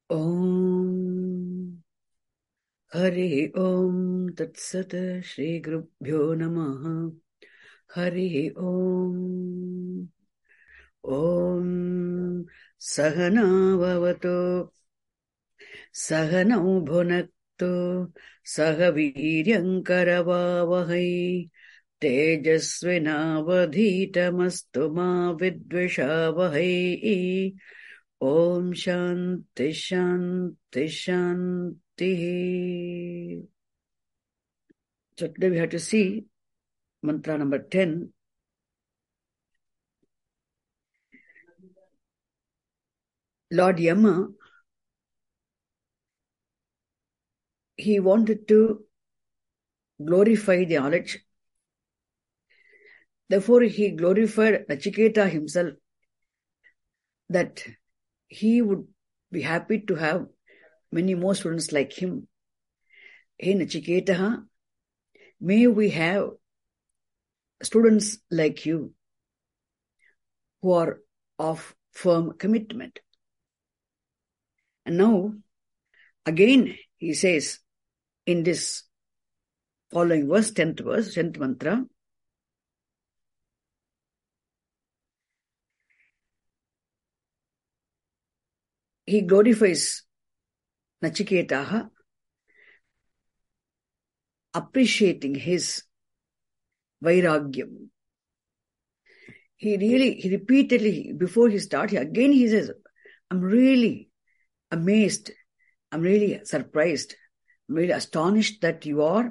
Om Hari Om Tat Sat Shri Gurubhyo Namaha Hari Om Om Sahana Bhavato Sahanau Bhunakto Sahaviryankaravavahai Tejasvinavadhitamastu ma vidvishavahai Om Shanti Shanti Shanti. So today we have to see mantra number 10. Lord Yama, he wanted to glorify the knowledge. Therefore, he glorified Nachiketa himself, that he would be happy to have many more students like him. Hey Nachiketa, may we have students like you who are of firm commitment. And now, again, he says in this following verse, 10th mantra, he glorifies Nachiketaha, appreciating his vairagyam. He repeatedly, before he starts, he says, I'm really amazed, I'm really surprised, I'm really astonished that you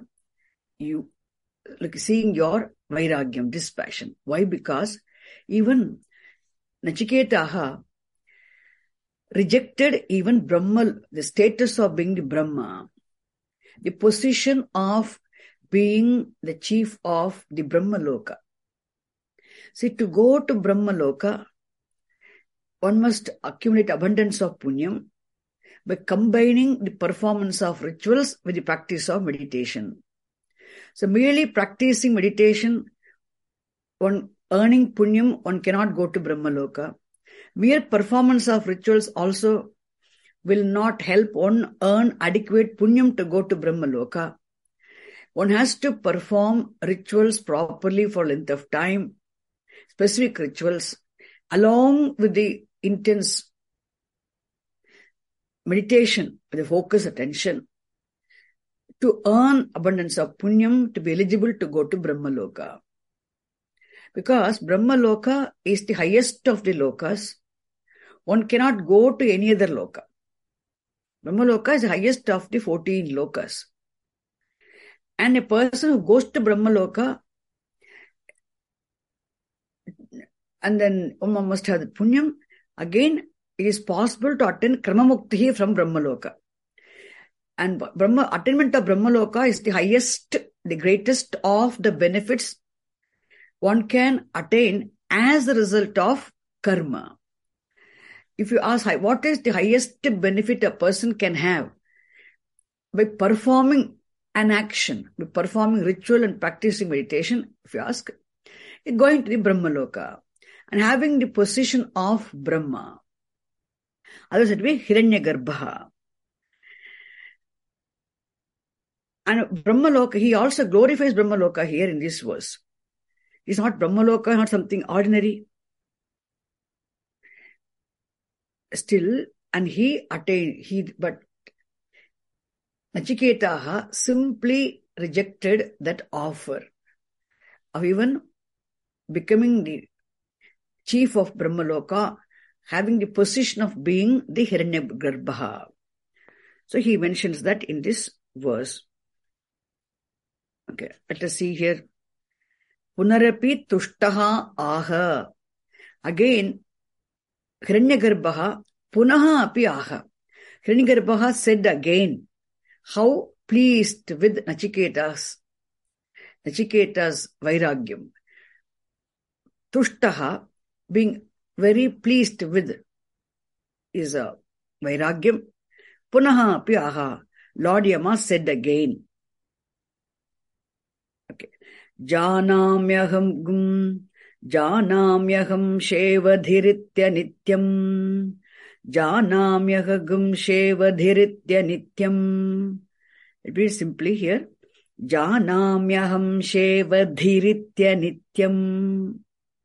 seeing your vairagyam, dispassion. Why? Because even Nachiketaha rejected even Brahma, the status of being the Brahma, the position of being the chief of the Brahma Loka. See, to go to Brahma Loka, one must accumulate abundance of punyam by combining the performance of rituals with the practice of meditation. So merely practicing meditation, one earning punyam, one cannot go to Brahma Loka. Mere performance of rituals also will not help one earn adequate punyam to go to Brahma Loka. One has to perform rituals properly for length of time, specific rituals, along with the intense meditation, with the focused attention, to earn abundance of punyam to be eligible to go to Brahma Loka. Because Brahma Loka is the highest of the lokas, one cannot go to any other loka. Brahma Loka is the highest of the 14 lokas. And a person who goes to Brahma Loka, and then one must have the punyam, again, it is possible to attain Kramamukti from Brahma Loka. And attainment of Brahma Loka is the highest, the greatest of the benefits one can attain as a result of karma. If you ask, what is the highest benefit a person can have? By performing an action, by performing ritual and practicing meditation, if you ask, it's going to the Brahma Loka and having the position of Brahma. Otherwise it will be Hiranyagarbha. And Brahma Loka, he also glorifies Brahma Loka here in this verse. It's not Brahma Loka, not something ordinary. Still, and but Nachiketaha simply rejected that offer of even becoming the chief of Brahma Loka, having the position of being the Hiranyagarbha. So he mentions that in this verse. Okay, let us see here. Punarapi tushtaha aha. Again, Hiranyagarbha punaha api aha. Hiranyagarbha said again, how pleased with Nachiketa's vairagyam. Tushtaha, being very pleased with, is a vairagyam. Punaha api aha. Lord Yama said again. Okay. Janamyaham gum, janamyaham shevadhiritya nityam, Janamyahagum shevadhiritya nityam. Read simply here. Janamyaham shevadhiritya nityam.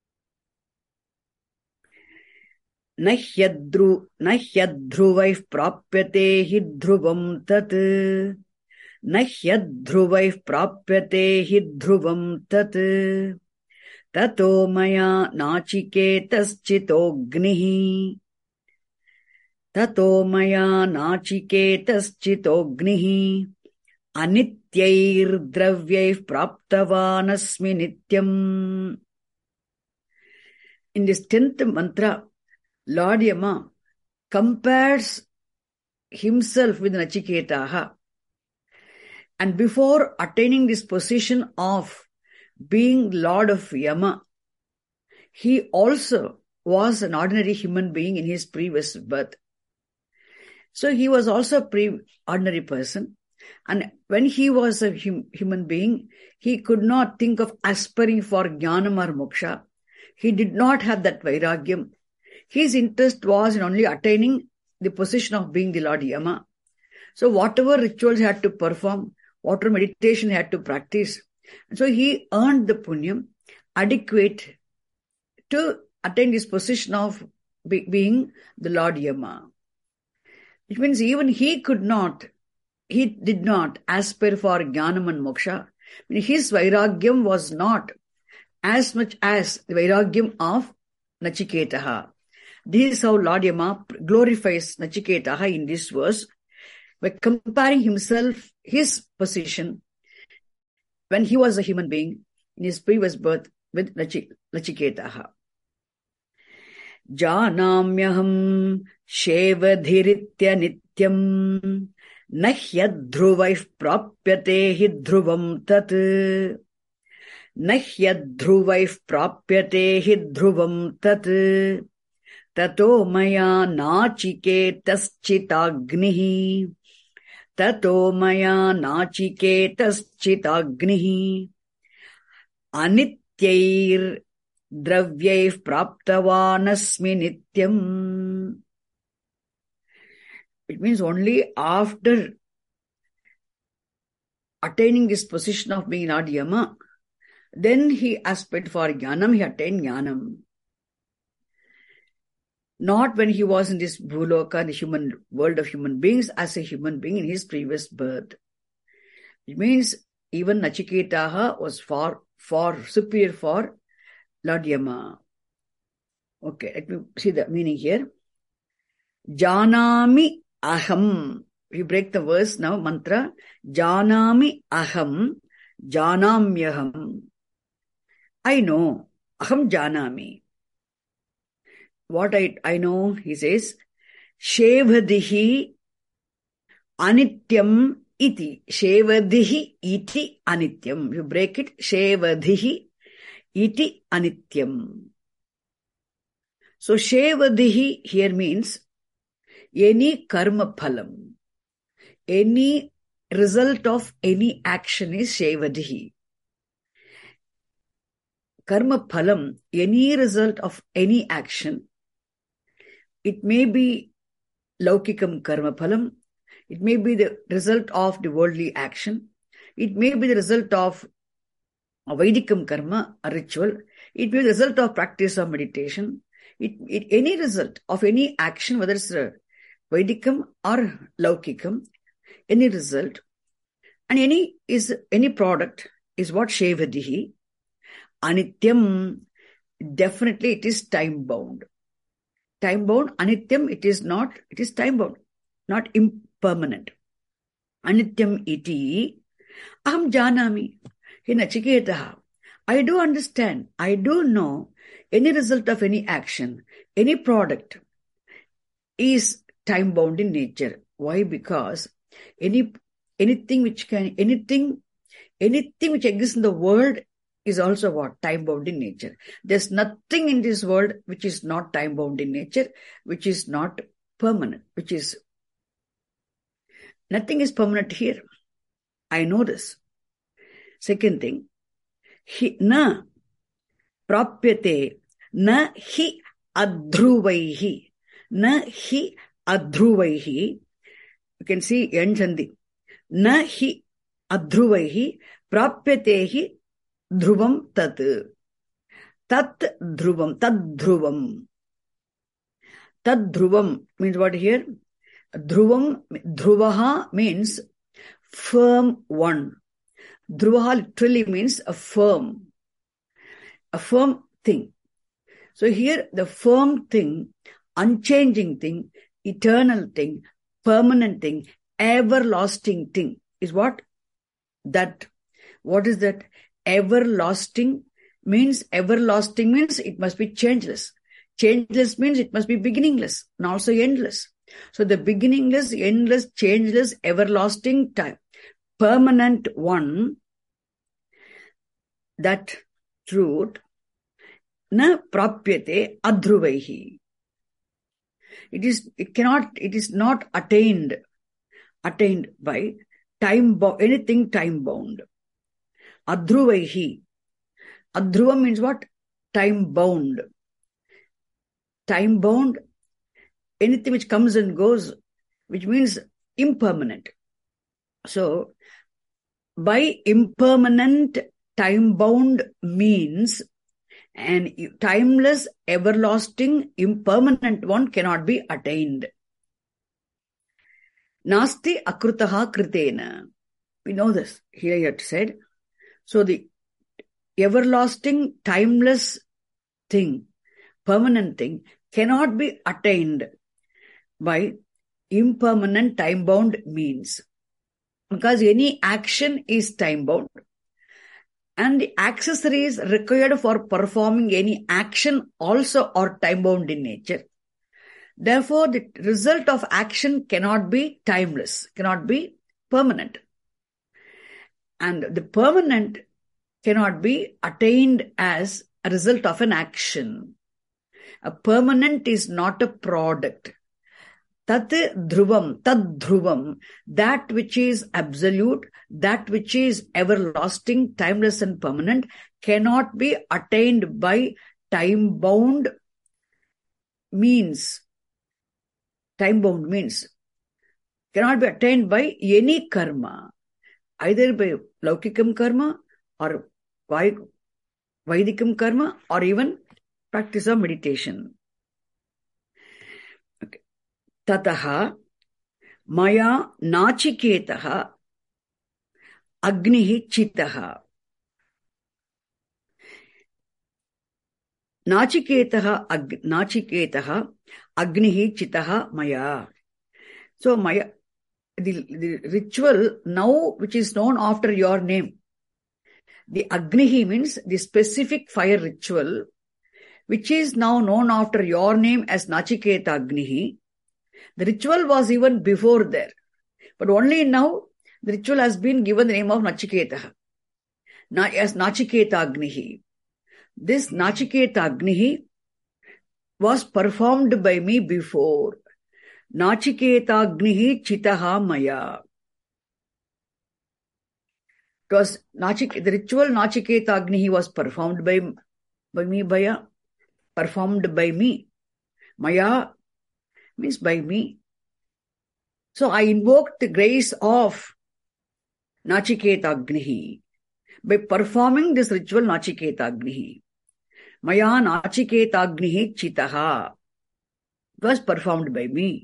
Nahyadhruvaih prapyate hi dhruvam tat. Nahyadhruvaih prapyate hi dhruvam tat. Tato maya nachiketaschitognihi. Tato maya nachiketaschitognihi. Anityair dravyair praptavanasmi nityam. In this 10th mantra, Lord Yama compares himself with Nachiketaha. And before attaining this position of being Lord of Yama, he also was an ordinary human being in his previous birth. So he was also a ordinary person. And when he was a human being, he could not think of aspiring for jnanam or moksha. He did not have that vairagyam. His interest was in only attaining the position of being the Lord Yama. So whatever rituals he had to perform, whatever meditation he had to practice, so he earned the punyam adequate to attain this position of being the Lord Yama. Which means even he did not aspire for jnanam and moksha. His vairagyam was not as much as the vairagyam of Nachiketaha. This is how Lord Yama glorifies Nachiketaha in this verse by comparing himself, his position, when he was a human being in his previous birth with Nachiketaha. Janamyaham shevadhiritya nityam nahyadhruvaih prapyate hi dhruvam tat. Nahyadhruvaih prapyate hi dhruvam tat. Tato maya nachiketaschitagnihi. Tato maya nachiketaschitagnihi. Anityair dravyair praptavanasmi nityam. It means only after attaining this position of being Lord Yama, then he aspired for jnanam, he attained jnanam. Not when he was in this bhuloka, the human world of human beings, as a human being in his previous birth. It means even Nachiketaha was far superior for Lord Yama. Okay, let me see the meaning here. Janami aham. We break the verse now, mantra. Janami aham, janamyaham. I know. Aham janami. What I know, he says, Shevadihi anityam iti. Shevadihi iti anityam. You break it. Shevadihi iti anityam. So Shevadihi here means any karma phalam. Any result of any action is Shevadihi. Karma phalam, any result of any action, it may be laukikam karma phalam, it may be the result of the worldly action, it may be the result of a Vedikam karma, a ritual, it may be the result of practice of meditation, any result of any action, whether it's Vedikam or laukikam, any result, and any product is what Shevadihi. Anityam, definitely it is time-bound. Time-bound, anityam, it is time-bound, not impermanent. Anityam iti, aham janami, he Nachiketaha. I do understand, I do know any result of any action, any product is time-bound in nature. Why? Because anything which exists in the world is also what? Time-bound in nature. There's nothing in this world which is not time-bound in nature, which is not permanent, nothing is permanent here. I know this. Second thing, na prapyate, na hi adhruvaihi. Na hi adhruvaihi. You can see end sandhi. Na hi adhruvaihi prapyatehi dhruvam tat. Tat dhruvam. Tad dhruvam. Tad dhruvam means what here? Dhruvam, dhruvaha means firm one. Dhruvaha literally means a firm thing. So here the firm thing, unchanging thing, eternal thing, permanent thing, everlasting thing is what? That. What is that? Everlasting means it must be changeless. Changeless means it must be beginningless and also endless. So the beginningless, endless, changeless, everlasting time, permanent one, that truth, na prapyate adhruvaihi. It is not attained by anything time bound. Adhruvaihi. Adhruvam means what? Time bound. Time bound, anything which comes and goes, which means impermanent. So, by impermanent, time bound means an timeless, everlasting, impermanent one cannot be attained. Nasti akrutaha kritena. We know this. Here you have said. So the everlasting, timeless thing, permanent thing, cannot be attained by impermanent, time-bound means. Because any action is time-bound. And the accessories required for performing any action also are time-bound in nature. Therefore, the result of action cannot be timeless, cannot be permanent. And the permanent cannot be attained as a result of an action. A permanent is not a product. Tat dhruvam, that which is absolute, that which is everlasting, timeless and permanent, cannot be attained by time-bound means. Time-bound means cannot be attained by any karma, either by laukikam karma or vaidikam karma or even practice of meditation. Okay. Tataha maya nachiketaha agnihi chitaha. Nachiketaha agnihi chitaha maya. So maya, the ritual now which is known after your name. The agnihi means the specific fire ritual which is now known after your name as Nachiketa Agnihi. The ritual was even before there. But only now the ritual has been given the name of Nachiketa as Nachiketa Agnihi. This Nachiketa Agnihi was performed by me before. Nachiketa Agnihi Chitaha Maya. It was the ritual Nachiketa Agnihi was performed by me. Maya means by me. So I invoked the grace of Nachiketa Agnihi by performing this ritual Nachiketa Agnihi. Maya Nachiketa Agnihi Chitaha. It was performed by me.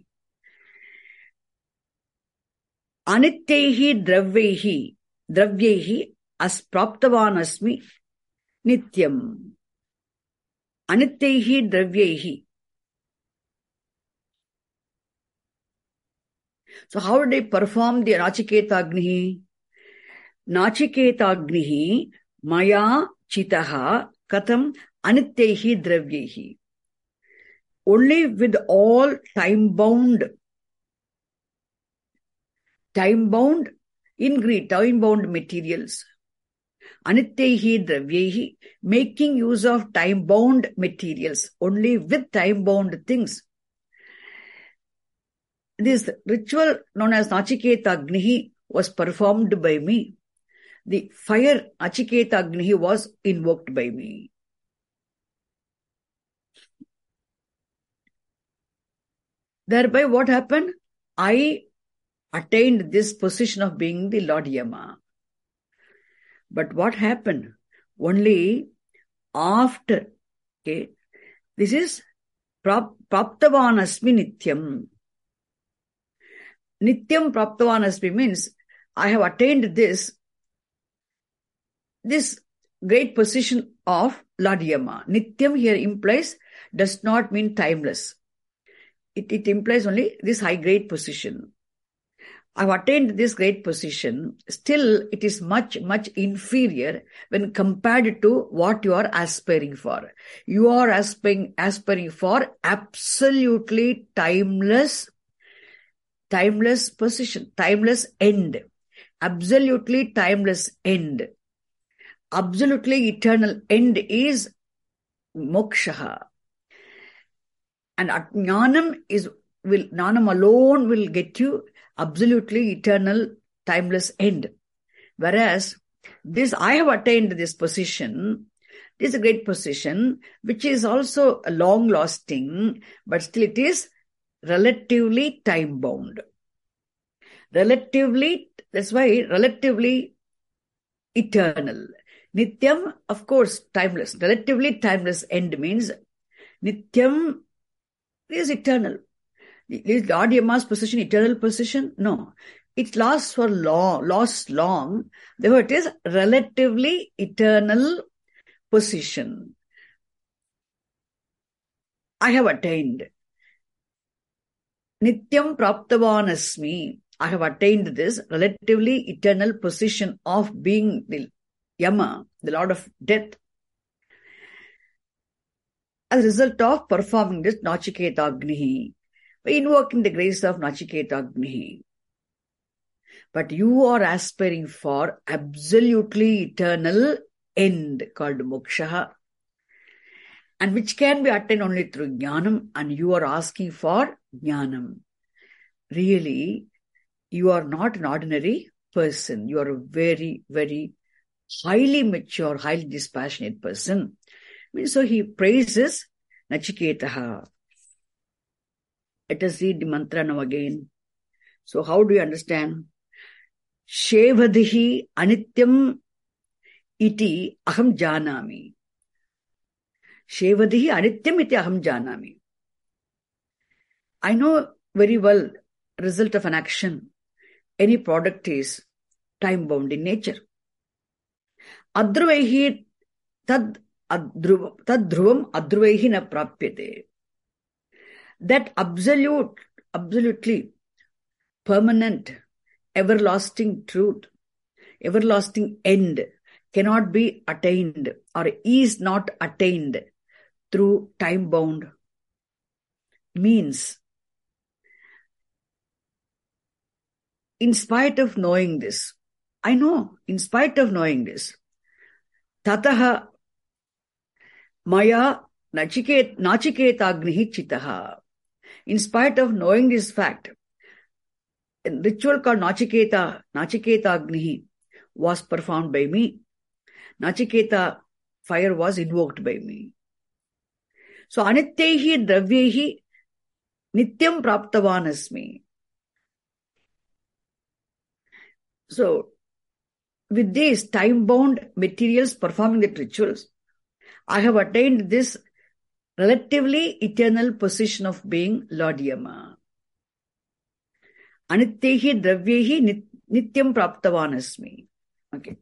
Anityehi dravyaihi aspraptavan asmi nityam. Anityehi dravyaihi. So how did I perform the Nachiketa Agnihi? Nachiketa Agnihi maya chitaha katham anityehi dravyaihi. Only with all time-bound ingredient, time-bound materials. Anityehi dravyehi, making use of time-bound materials, only with time-bound things. This ritual known as Nachiketa Agnihi was performed by me. The fire Nachiketa Agnihi was invoked by me. Thereby what happened? I attained this position of being the Lord Yama. But what happened? Only after, okay, this is Praptavan Asmi Nityam. Nityam Praptavan Asmi means I have attained this great position of Lord Yama. Nityam here does not mean timeless. It implies only this high great position. I've attained this great position. Still, it is much, much inferior when compared to what you are aspiring for. You are aspiring for absolutely timeless position, timeless end, absolutely timeless end. Absolutely eternal end is moksha. And jnanam alone will get you absolutely eternal, timeless end. Whereas this, I have attained this position, this is a great position, which is also long lasting, but still it is relatively time bound. That's why relatively eternal. Nityam, of course, timeless. Relatively timeless end means Nityam is eternal. Is Lord Yama's position eternal position? No. It lasts long. Therefore, it is relatively eternal position. I have attained. Nityam Praptavan Asmi. I have attained this relatively eternal position of being the Yama, the Lord of Death, as a result of performing this Nachiketa Agnihi, by invoking the grace of Nachiketa Agnihi. But you are aspiring for absolutely eternal end called moksha, and which can be attained only through jnanam, and you are asking for jnanam. Really, you are not an ordinary person. You are a very, very highly mature, highly dispassionate person. So he praises Nachiketaha. Let us read the mantra now again. So how do you understand? Shevadihi anityam iti aham janami. Shevadihi anityam iti aham janami. I know very well the result of an action. Any product is time-bound in nature. Adhruvaihi tad dhruvam adhruvaihi na prapyate. That absolutely permanent, everlasting truth, everlasting end cannot be attained or is not attained through time-bound means. In spite of knowing this, I know, in spite of knowing this, tataha maya nachiketagnihi chitaha. In spite of knowing this fact, a ritual called Nachiketagnihi was performed by me. Nachiketa fire was invoked by me. So, anityehi dravyehi nityam praptavan asmi. So, with these time-bound materials performing the rituals, I have attained this relatively eternal position of being Lord Yama. Anityehi dravyehi nityam praptavan asmi. Okay.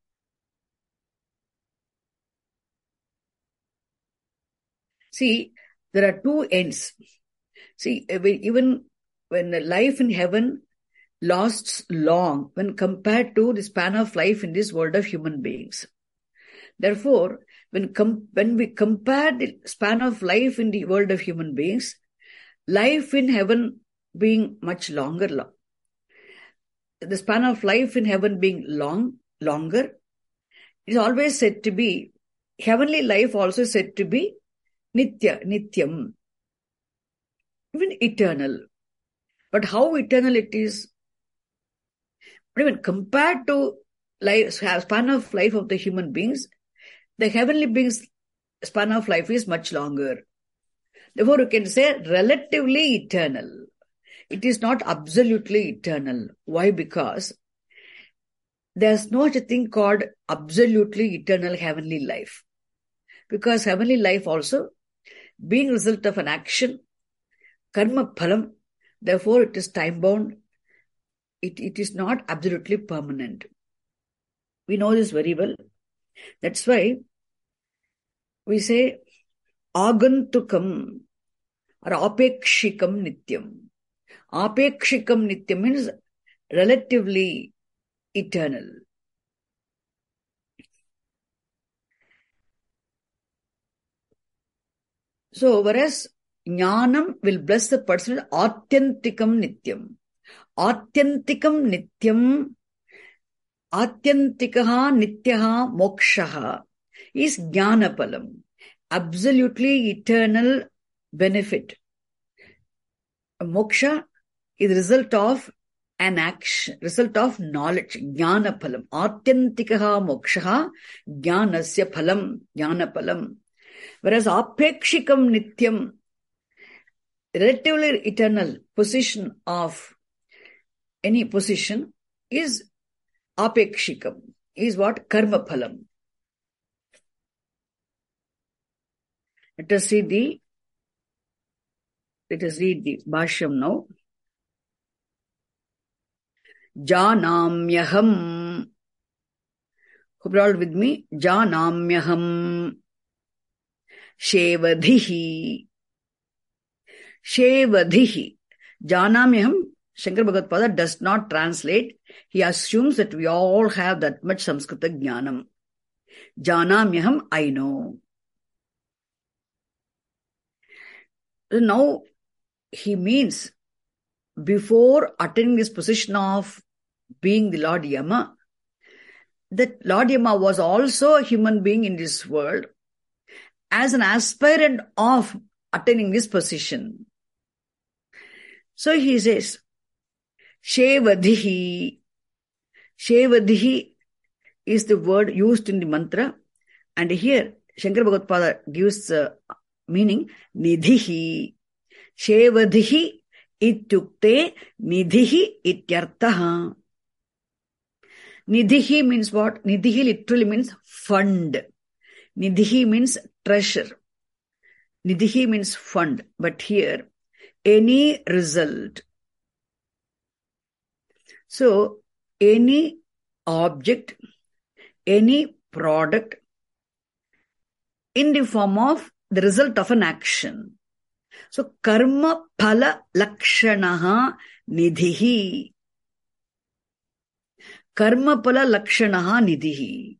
See, there are two ends. See, even when the life in heaven lasts long when compared to the span of life in this world of human beings. Therefore, when we compare the span of life in the world of human beings, life in heaven being much longer, the span of life in heaven being longer, it is always said to be, heavenly life also said to be nityam, even eternal. But how eternal it is? Even compared to span of life of the human beings, the heavenly beings' span of life is much longer. Therefore, you can say relatively eternal. It is not absolutely eternal. Why? Because there's no such a thing called absolutely eternal heavenly life. Because heavenly life also, being a result of an action, karma phalam, therefore it is time-bound. It is not absolutely permanent. We know this very well. That's why we say agantukam or apekshikam nityam. Apekshikam nityam means relatively eternal. So, whereas jnanam will bless the person with atyantikam nityam. Atyantikam nityam, atyantikaha nityaha mokshaha is jnanapalam. Absolutely eternal benefit. Moksha is the result of an action, result of knowledge, jnana phalam. Atyantikaha mokshaha jnanasya phalam, jnana phalam. Whereas apekshikam nityam, relatively eternal position of any position is apekshikam, is what? Karma phalam. Let us read the Bhashyam now. Janamyaham. Hope you're all with me. Janamyaham. Shevadhihi. Shevadhihi. Janamyaham, Shankar Bhagavad Pada does not translate. He assumes that we all have that much Samskrita jnanam. Janamyaham, I know. So now, he means, before attaining this position of being the Lord Yama, that Lord Yama was also a human being in this world as an aspirant of attaining this position. So he says, Shevadhihi. Shevadhihi is the word used in the mantra, and here Shankara Bhagavad Pada gives meaning Nidhihi. Shevadhihi ityukte Nidhihi ityartaha. Nidhihi means what? Nidhihi literally means fund. Nidhihi means treasure. Nidhihi means fund. But here, any result. So, any object, any product in the form of the result of an action. So, karma phala lakshanaha nidhihi. Karma phala lakshanaha nidhihi.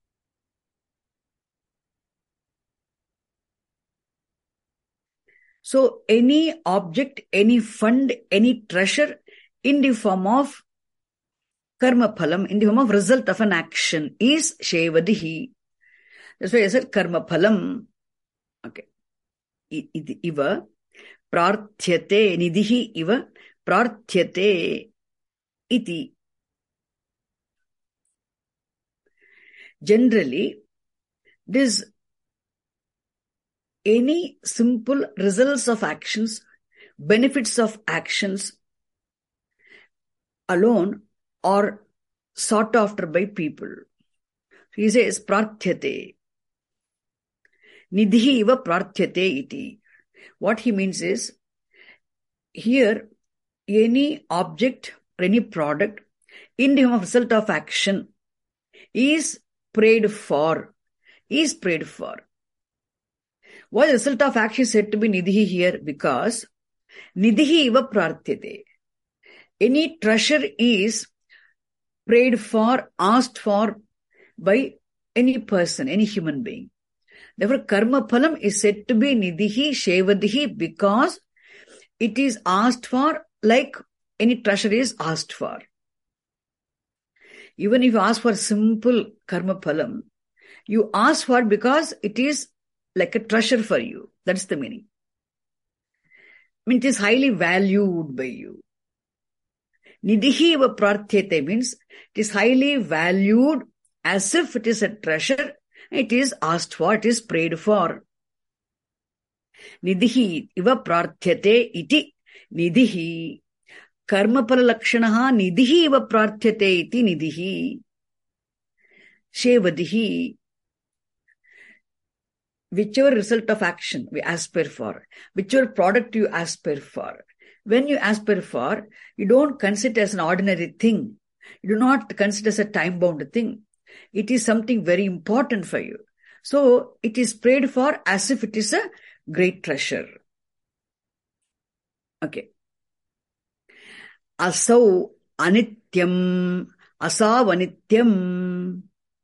So, any object, any fund, any treasure in the form of karma phalam, in the form of result of an action is shevadihi. That's why I said karma phalam. Okay. Iva prarthyate, nidhihi iva prarthyate iti. Generally, this any simple results of actions, benefits of actions alone are sought after by people. He says prarthyate. Nidhi iva prarthyate iti. What he means is, here any object or any product in the result of action is prayed for. Is prayed for. Why the result of action is said to be nidhi here? Because nidhi iva prarthyate. Any treasure is prayed for, asked for by any person, any human being. Therefore, karma phalam is said to be nidhihi, shevadihi, because it is asked for like any treasure is asked for. Even if you ask for simple karma phalam, you ask for it because it is like a treasure for you. That's the meaning. I mean, it is highly valued by you. Nidhihi eva prarthyate means it is highly valued as if it is a treasure. It is asked for, it is prayed for. Nidhi iva prarthyate iti nidhi. Karmapala lakshanaha nidhi iva prarthyate iti nidhi. Shevadihi. Whichever result of action we aspire for, whichever product you aspire for, when you aspire for, you don't consider it as an ordinary thing. You do not consider it as a time-bound thing. It is something very important for you. So it is prayed for as if it is a great treasure. Okay. Asau anityam, asav anityam.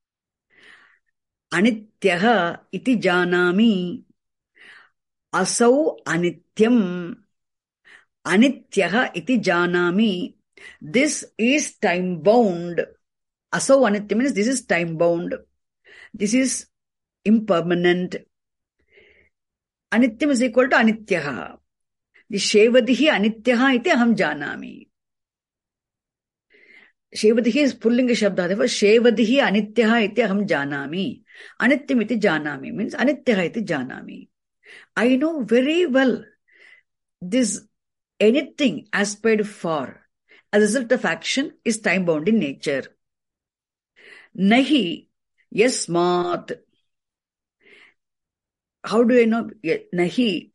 Anityaha iti janami. Asau anityam. Anityaha iti janami. This is time bound. Asau anityam means this is time bound. This is impermanent. Anityam is equal to anityaha. The shevadihi anityaha iti aham janami. Shevadihi is pullinga shabda. Therefore, shevadihi anityaha iti aham janami. Anityam iti janami means anityaha iti janami. I know very well this anything aspired for as a result of action is time bound in nature. Nahi yasmat. How do I know? Nahi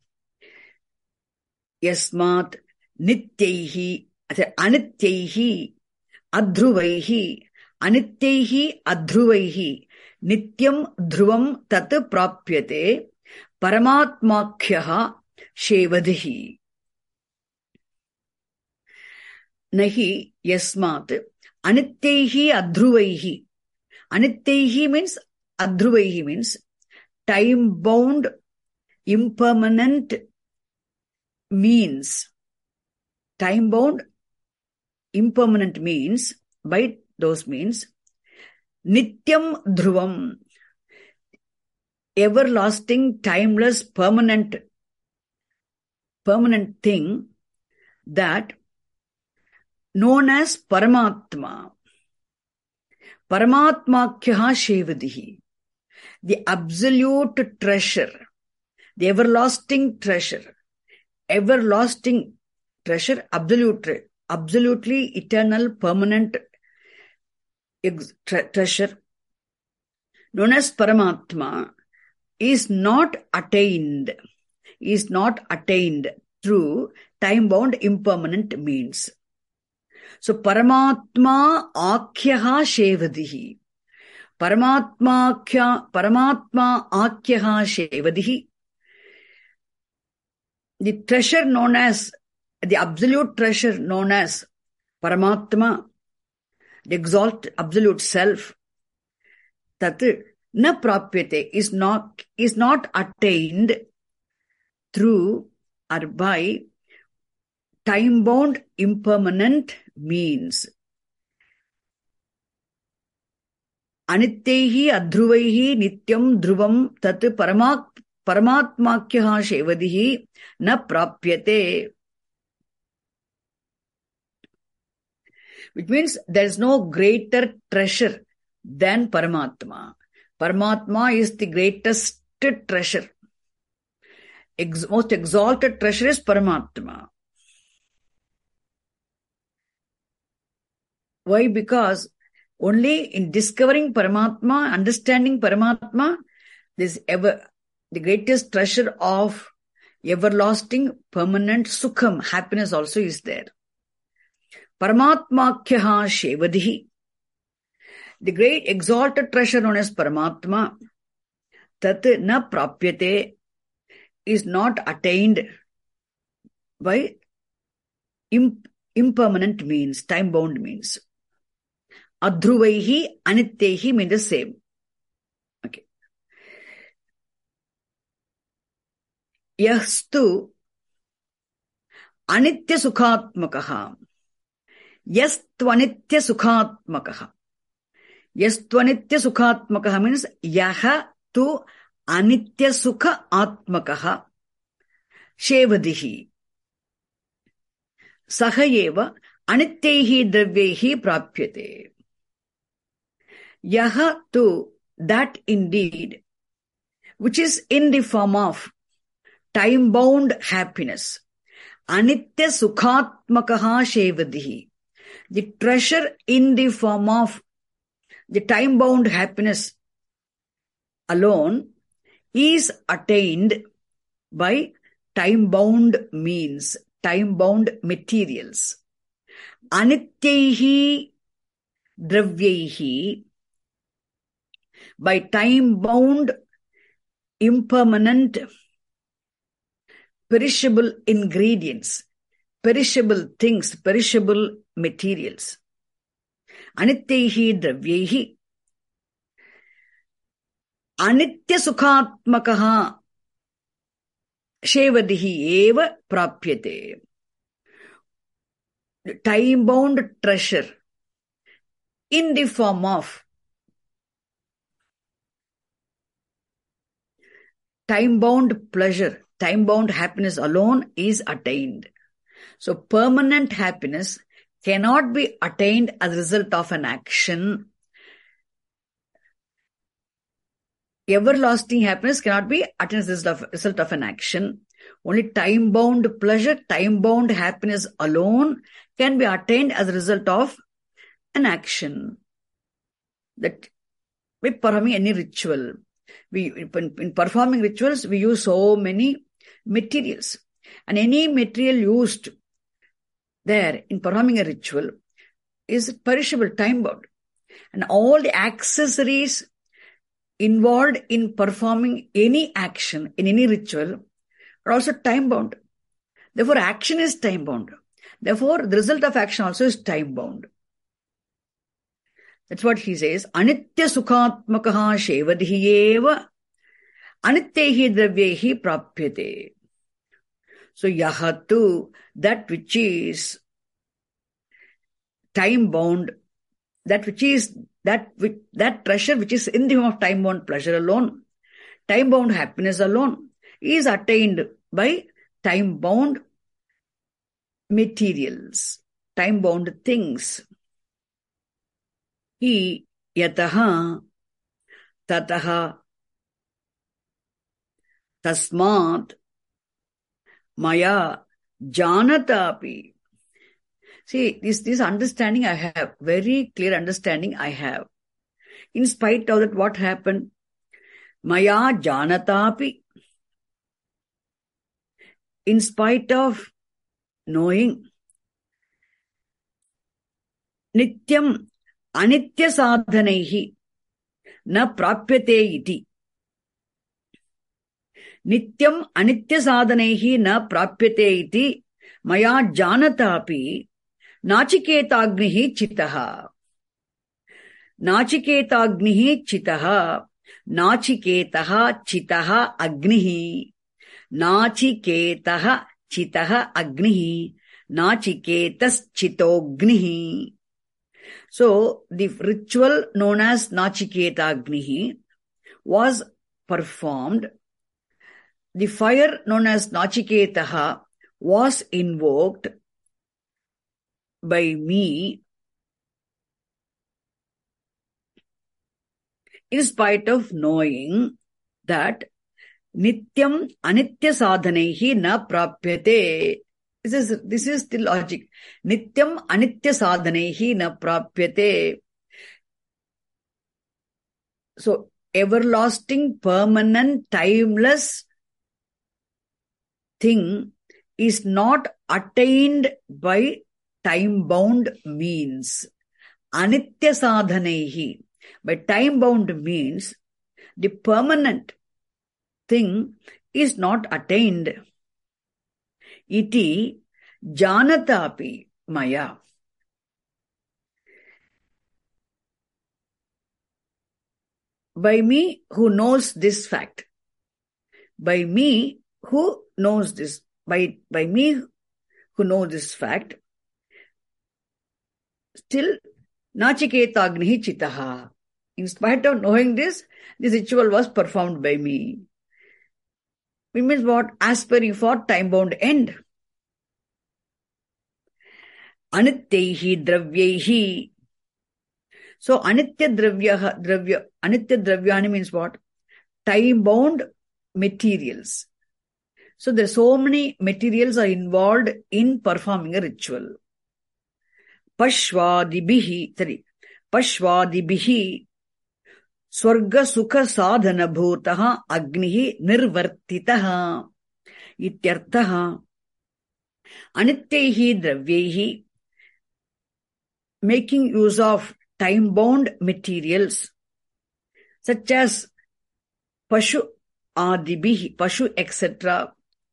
yasmat nityaihi anityaihi adhruvaihi anityaihi adhruvaihi nityam dhruvam tat prapyate paramatmakyaha shevadihi. Nahi yasmat anityaihi adhruvaihi. Anityaihi means adhruvaihi means time bound, impermanent means. Time bound, impermanent means, by those means, nityam dhruvam, everlasting, timeless, permanent thing that known as Paramatma. Paramatmakyaha shevadihi. The absolute treasure, the everlasting treasure, absolutely eternal, permanent treasure, known as Paramatma, is not attained through time-bound impermanent means. So, Paramatma Akhyaha Shevadihi. Paramatma Akhyaha Shevadihi. The treasure known as, the absolute treasure known as Paramatma, the absolute self, tat na prapyate, is not attained through or by time-bound impermanent means. Anityaihi adhruvaihi nityam dhruvam tat paramatmakyaha shevadihi na prapyate. Which means there is no greater treasure than Paramatma. Paramatma is the greatest treasure. Most exalted treasure is Paramatma. Why? Because only in discovering Paramatma, understanding Paramatma, the greatest treasure of everlasting, permanent sukham, happiness also is there. Paramatmakyaha shevadihi. The great exalted treasure known as Paramatma, tat na prapyate, is not attained by impermanent means, time-bound means. Adhruvaihi, anityaihi mean the same. Okay. Yastu anitya sukhatmakaha. Yastvanitya sukhatmakaha. Yastvanitya sukhatmakaha means yaha tu anitya sukha atmakaha shevadihi. Sahayeva anityaihi dravyaihi prapyate. Yaha tu, that indeed, which is in the form of time-bound happiness. Anitya sukhatmakaha shevadihi. The treasure in the form of the time-bound happiness alone is attained by time-bound means, time-bound materials. Anityaihi dravyaihi, by time-bound, impermanent, perishable ingredients, perishable things, perishable materials. Anityaihi dravyaihi, anitya sukhatmakaha shevadihi eva prapyate. Time-bound treasure in the form of time-bound pleasure, time-bound happiness alone is attained. So permanent happiness cannot be attained as a result of an action. Everlasting happiness cannot be attained as a result of an action. Only time-bound pleasure, time-bound happiness alone can be attained as a result of an action. That by performing any ritual. In performing rituals, we use so many materials. And any material used there in performing a ritual is perishable, time-bound. And all the accessories involved in performing any action in any ritual are also time-bound. Therefore, action is time-bound. Therefore, the result of action also is time-bound. That's what he says. Anitya sukhatmakaha shevadihi eva anityehi dravyehi prapyate. So, yahatu, that which is time-bound, that treasure which is in the form of time-bound pleasure alone, time-bound happiness alone, is attained by time-bound materials, time-bound things. Hi yataha tataha tasmat maya janatapi. See, this understanding I have, very clear understanding I have. In spite of that, what happened? Maya janatapi. In spite of knowing, nityam anitya sadhanaihi na prapyate iti. Nityam anitya sadhanaihi na prapyate iti maya janatapi nachiketagnihi chitaha. Nachiketagnihi chitaha. Nachiketaha chitaha agnihi. Nachiketaha chitaha agnihi. Nachiketas chitognihi. So, the ritual known as Nachiketagnihi was performed. The fire known as Nachiketaha was invoked by me in spite of knowing that Nityam Anitya Sadhanaihi na prapyate. This is the logic. Nityam anitya sadhanaihi na prapyate. So, everlasting, permanent, timeless thing is not attained by time-bound means. Anitya sadhanaihi. By time-bound means, the permanent thing is not attained. Iti janatapi maya. By me who knows this fact. By me who knows this. By me who knows this fact. Still, Nachiketagnihi chitaha. In spite of knowing this ritual was performed by me. It means what? Aspiring for time-bound end. Anityaihi dravyaihi. So, anitya dravyani means what? Time-bound materials. So there are so many materials are involved in performing a ritual. Pashvadibihi Swarga Sukha Sadhana Bhutaha Agnihi Nirvartitaha Ityartaha Anittehi Dravyehi, making use of time-bound materials such as Pashu Adibihi, Pashu, etc.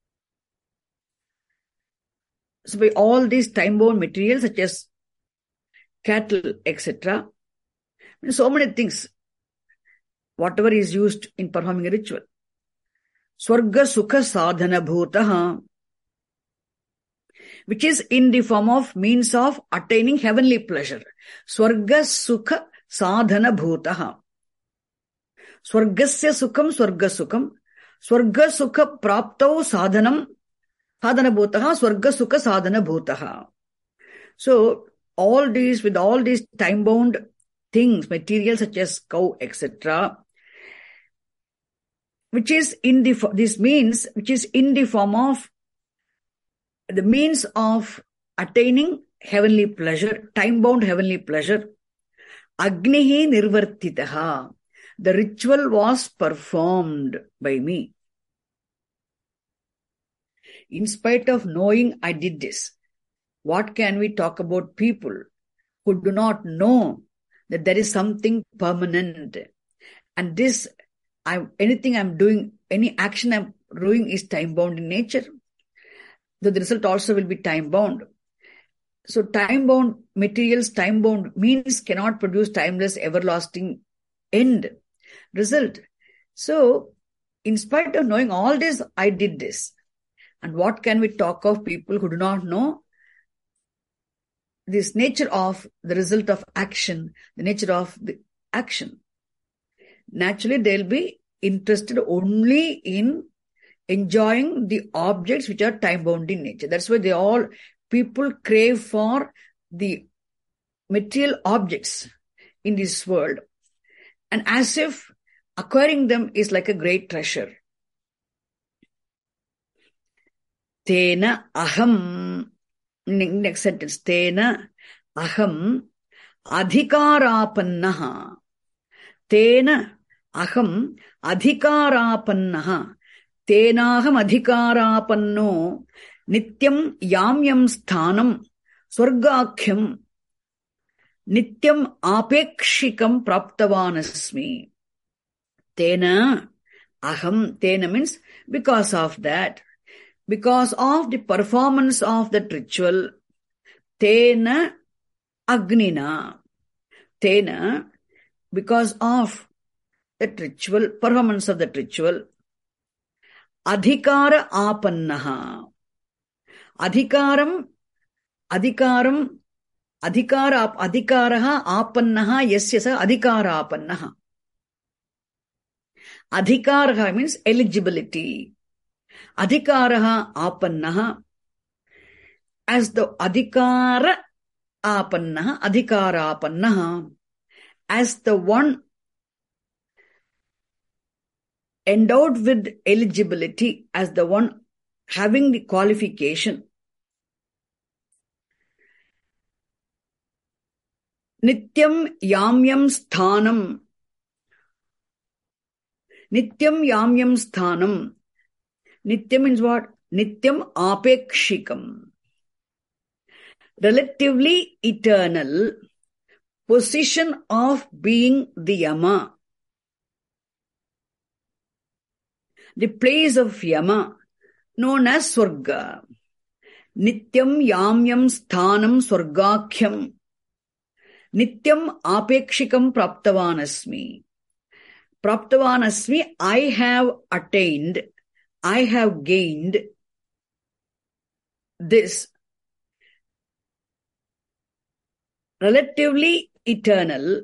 So by all these time-bound materials such as cattle, etc. So many things, whatever is used in performing a ritual. Swarga Sukha Sadhana Bhutaha, which is in the form of means of attaining heavenly pleasure. Swarga Sukha Sadhana Bhutaha. Swargasya Sukham Swarga Sukham. Swarga Sukha Praptau Sadhanam Sadhana Bhutaha. Swarga Sukha Sadhana Bhutaha. So, with all these time-bound things, materials such as cow, etc., which is in the form of the means of attaining heavenly pleasure, time-bound heavenly pleasure. Agnihi nirvartitaha. The ritual was performed by me. In spite of knowing I did this, what can we talk about people who do not know that there is something permanent? And this, anything I'm doing, any action I'm doing is time-bound in nature. The result also will be time-bound. So time-bound materials, time-bound means cannot produce timeless, everlasting end result. So, in spite of knowing all this, I did this. And what can we talk of people who do not know this nature of the result of action, the nature of the action? Naturally, they'll be interested only in enjoying the objects which are time-bound in nature. That's why people crave for the material objects in this world. And as if acquiring them is like a great treasure. Tena aham, next sentence, Tena aham adhikarapannaha. Tena aham adhikarapannaha. Tenaham adhikarapanno nityam yamyam sthanam swargakhyam nityam apekshikam praptavanasmi. Tena aham, tena means because of that, because of the performance of that ritual, tena agnina. Tena, because of that ritual, performance of that ritual, adhikara apannaha. Adhikaraha apannaha yasya sa adhikara apannaha. Adhikaraha means eligibility. Adhikaraha apannaha, as the adhikara apannaha, as the one endowed with eligibility, as the one having the qualification. Nityam yamyam sthanam. Nityam yamyam sthanam. Nityam means what? Nityam apekshikam. Relatively eternal position of being the Yama. The place of Yama, known as Swarga. Nityam yamyam sthanam swargakhyam. Nityam apekshikam praptavanasmi. Praptavanasmi, I have attained, I have gained this relatively eternal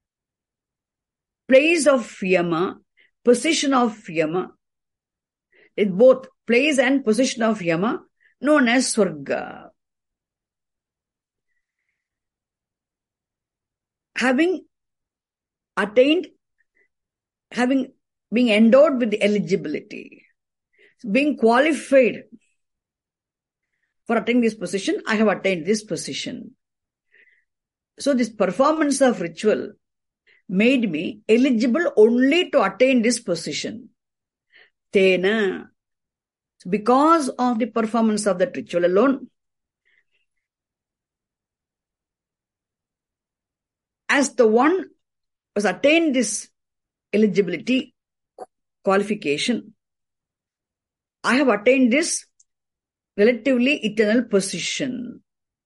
place of Yama, position of Yama. It's both place and position of Yama, known as Swarga. Having attained, having been endowed with the eligibility. being qualified for attaining this position, I have attained this position. So this performance of ritual made me eligible only to attain this position. Tena, because of the performance of that ritual alone, as the one who has attained this eligibility qualification, I have attained this relatively eternal position.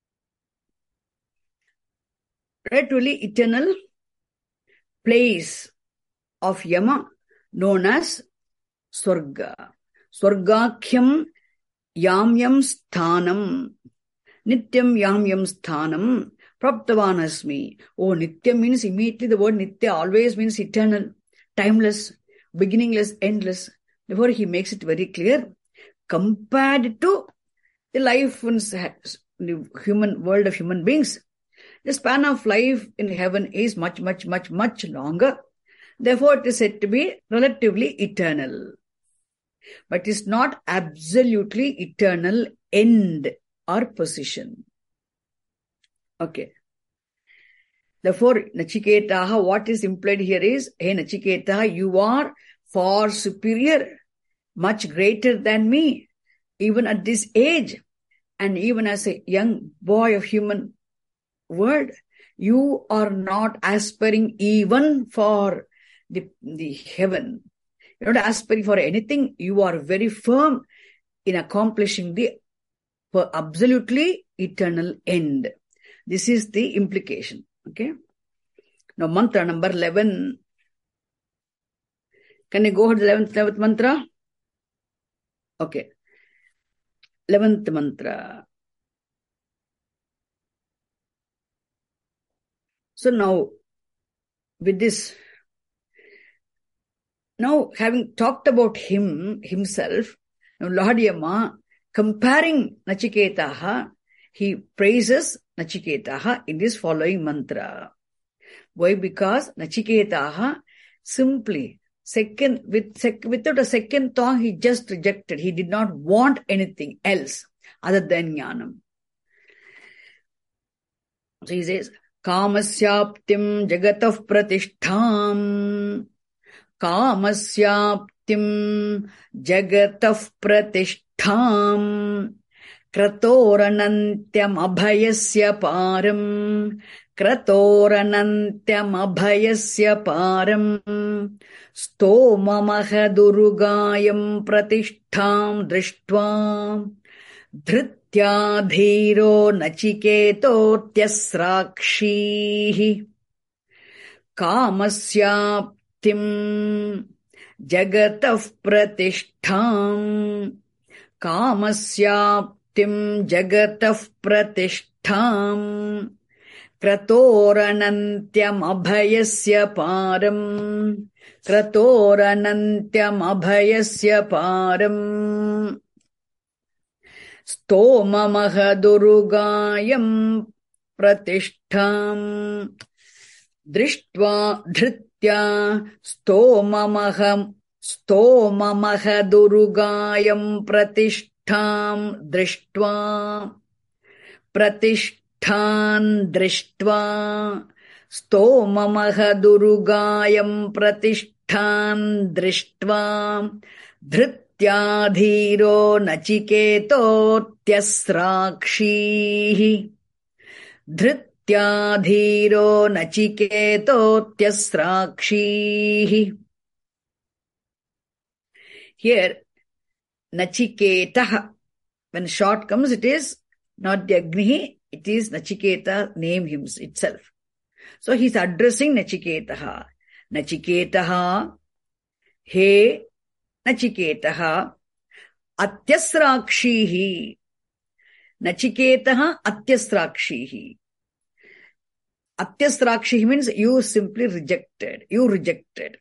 Relatively eternal place of Yama known as Swarga. Swargakhyam yamyam sthanam. Nityam yamyam sthanam. Praptavan asmi. Oh, Nitya means immediately the word Nitya always means eternal, timeless, beginningless, endless. Therefore, he makes it very clear. Compared to the life in the human world of human beings, the span of life in heaven is much, much, much, much longer. Therefore, it is said to be relatively eternal. But it is not absolutely eternal end or position. Okay. Therefore, Nachiketaha, what is implied here is, hey Nachiketaha, you are far superior, much greater than me, even at this age, and even as a young boy of human world, you are not aspiring even for the heaven. You're not aspiring for anything. You are very firm in accomplishing the absolutely eternal end. This is the implication. Okay. Now, mantra number 11. Can you go ahead to the 11th mantra? Okay. 11th mantra. So now, with this, now having talked about himself, now Lord Yama, comparing Nachiketaha, he praises Nachiketaha in this following mantra. Why? Because Nachiketaha simply, without a second thought, he just rejected. He did not want anything else other than Jnanam. So he says, Kamasyaptim jagatah pratishtham. Kamasyaptim jagatah pratishtham. Kratoranantyam abhayasya param. Kratoranantyam abhayasya param. Stomamahadurugayam pratishtham drishtva. Dhritya dhiro nachiketo tyasrakshihi. Kamasyaptim jagatah pratishtham. Kamasyaptim jagatah pratishtham. Kratoranantyam abhayasya param. Kratoranantyam abhayasya param. Stomamahadurugayam pratishtham. Drishtva dhritya stomamahadurugayam pratishtham drishtva. Pratishtham drishtva. Stomamahadurugayam pratishtham drishtva. Dhrityadhiro nachiketo tyasrakshihi. Dhrityadhiro nachiketo tyasrakshihi. Here, Nachiketaha, when short comes, it is not the Agni, it is Nachiketa name itself. So he's addressing Nachiketaha. Nachiketaha, hey Nachiketaha, atyasrakshihi. Nachiketaha atyasrakshihi. Atyasrakshihi means you simply rejected. You rejected.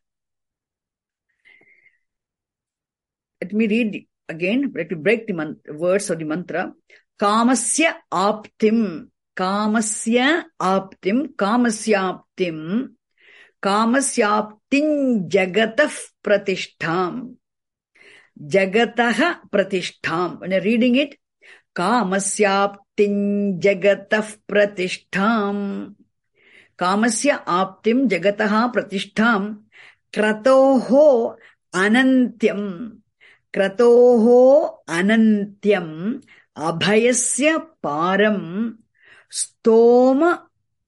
Let me read again. Let me break the words of the mantra. Kamasya aptim. Kamasya aptim. Kamasyaptim. Kamasyaptim jagatah pratishtham. Jagataha pratishtham. When you're reading it, Kamasyaptim jagatah pratishtham. Kamasya aptim jagataha pratishtham. Kratoho anantyam. Kratoho anantyam. Abhayasya param. Stoma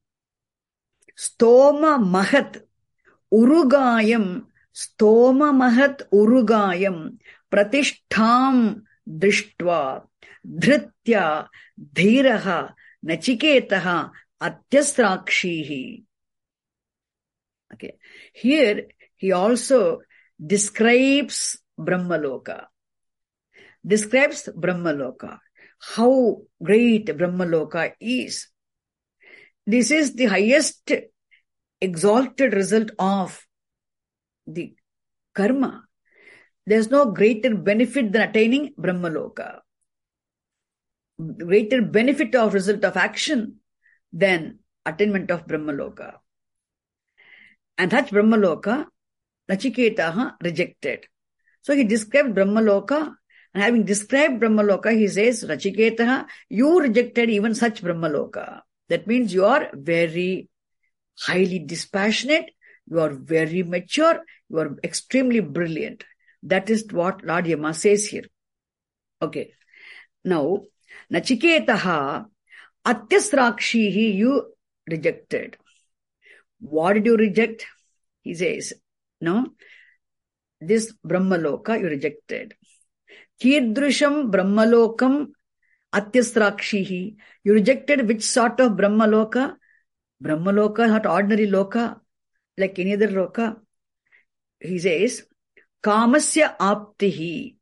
mahat urugayam. Stoma mahat urugayam. Pratishtham drishtva. Dhritya dhiraha nachiketaha atyasrakshihi. Okay. Here he also describes Brahmaloka. Describes Brahmaloka. How great Brahmaloka is. This is the highest exalted result of the karma. There's no greater benefit than attaining Brahmaloka. Greater benefit of result of action than attainment of Brahmaloka. And such Brahmaloka, Nachiketaha rejected. So he described Brahmaloka, and having described Brahmaloka, he says, Nachiketaha, you rejected even such Brahmaloka. That means you are very highly dispassionate, you are very mature, you are extremely brilliant. That is what Lord Yama says here. Okay. Now, Nachiketaha atyasrakshihi, you rejected. What did you reject? He says, no, this Brahmaloka you rejected. Kirdrusham Brahmalokam atyasrakshihi. You rejected which sort of Brahmaloka? Brahmaloka, not ordinary loka, like any other loka. He says, Kamasya aptihi.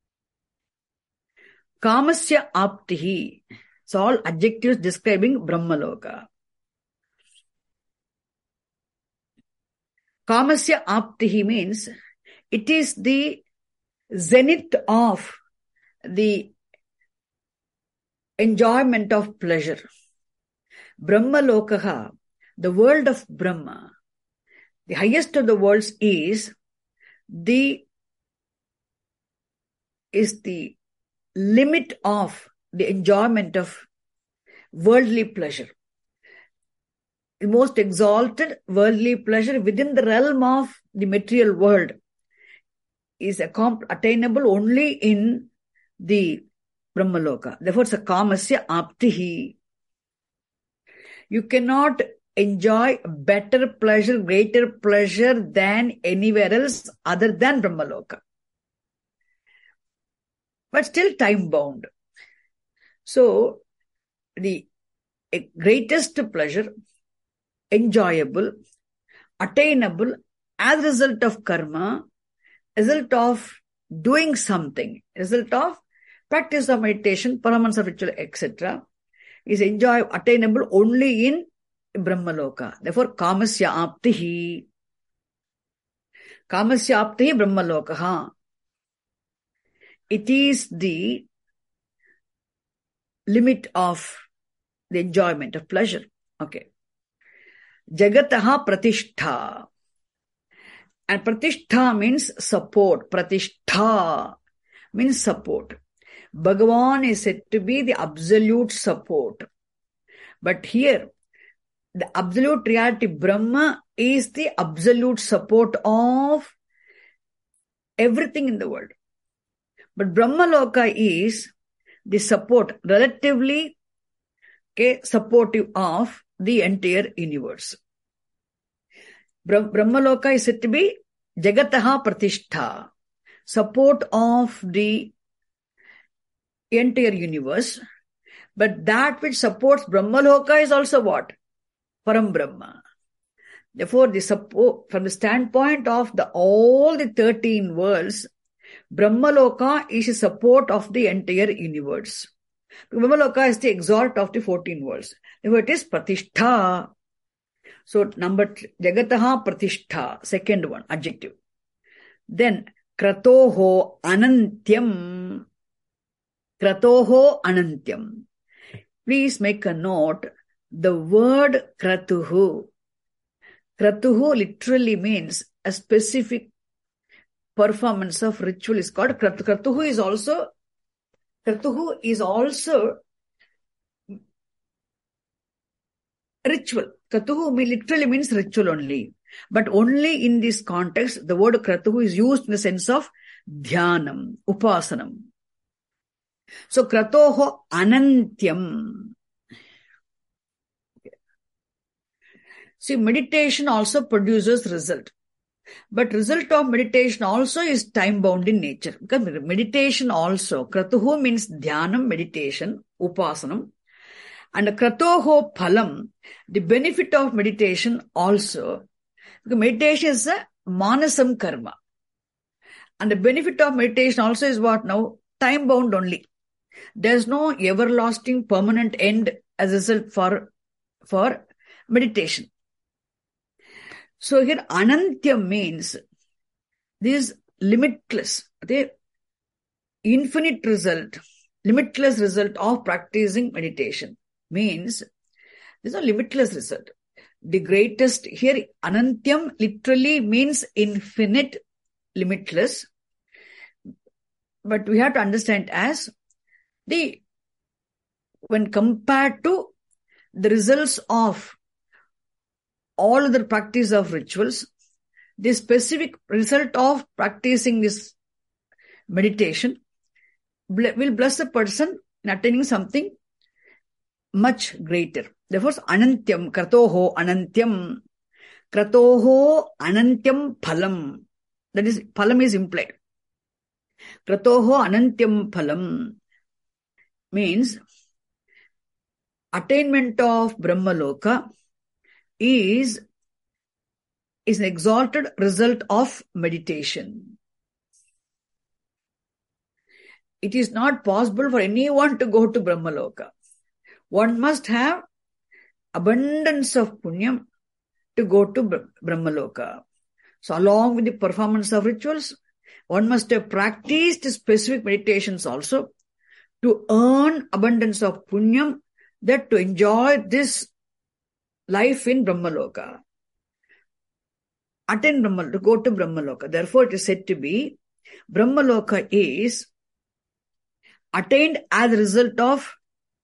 Kamasya aptihi. It's all adjectives describing Brahmaloka. Kamasya aptihi means it is the zenith of the enjoyment of pleasure. Brahmalokaha, the world of Brahma, the highest of the worlds is the limit of the enjoyment of worldly pleasure. The most exalted worldly pleasure within the realm of the material world is attainable only in the Brahmaloka. Therefore, it's a Kamasya aptihi. You cannot enjoy better pleasure, greater pleasure than anywhere else other than Brahmaloka. But still time bound. So, the greatest pleasure, enjoyable, attainable as a result of karma, result of doing something, result of practice of meditation, performance of ritual, etc., is attainable only in Brahmaloka. Therefore, Kamasya aptihi. Kamasya aptihi Brahmalokaha. It is the limit of the enjoyment of pleasure. Okay. Jagataha pratishtha. And pratishtha means support. Pratishtha means support. Bhagavan is said to be the absolute support. But here, the absolute reality, Brahma, is the absolute support of everything in the world. But Brahmaloka is the support, relatively supportive of the entire universe. Brahmaloka is said to be Jagataha Pratishtha, support of the entire universe. But that which supports Brahmaloka is also what? Param Brahma. Therefore, the support, from the standpoint of all the 13 worlds, Brahmaloka is a support of the entire universe. Brahmaloka is the exalt of the 14 worlds. Therefore, it is Pratishtha. So, Jagataha Pratishtha, second one, adjective. Then, Kratoho Anantyam. Kratoho Anantyam. Please make a note, the word Kratuhu. Kratuhu literally means a specific performance of ritual is called Kratuhu. Kratuhu is also ritual. Kratuhu literally means ritual only. But only in this context, the word Kratuhu is used in the sense of dhyanam, upasanam. So Kratoho anantyam. See, meditation also produces result. But result of meditation also is time-bound in nature. Because meditation also, Kratuhu means dhyanam, meditation, upasanam. And Kratoho phalam, the benefit of meditation also. Because meditation is a manasam karma. And the benefit of meditation also is what now? Time-bound only. There's no everlasting permanent end as a result for meditation. So here anantya means this limitless, the infinite result, limitless result of practicing meditation. Means there's a limitless result. The greatest, here anantyam literally means infinite, limitless. But we have to understand as when compared to the results of all other practice of rituals, the specific result of practicing this meditation will bless a person in attaining something much greater. Therefore, anantyam, kratoho anantyam phalam. That is, phalam is implied. Kratoho anantyam phalam means attainment of Brahmaloka is an exalted result of meditation. It is not possible for anyone to go to Brahmaloka. One must have abundance of punyam to go to Brahmaloka. So along with the performance of rituals, one must have practiced specific meditations also to earn abundance of punyam, that to enjoy this life in Brahmaloka. Attain Brahmaloka, to go to Brahmaloka. Therefore, it is said to be Brahmaloka is attained as a result of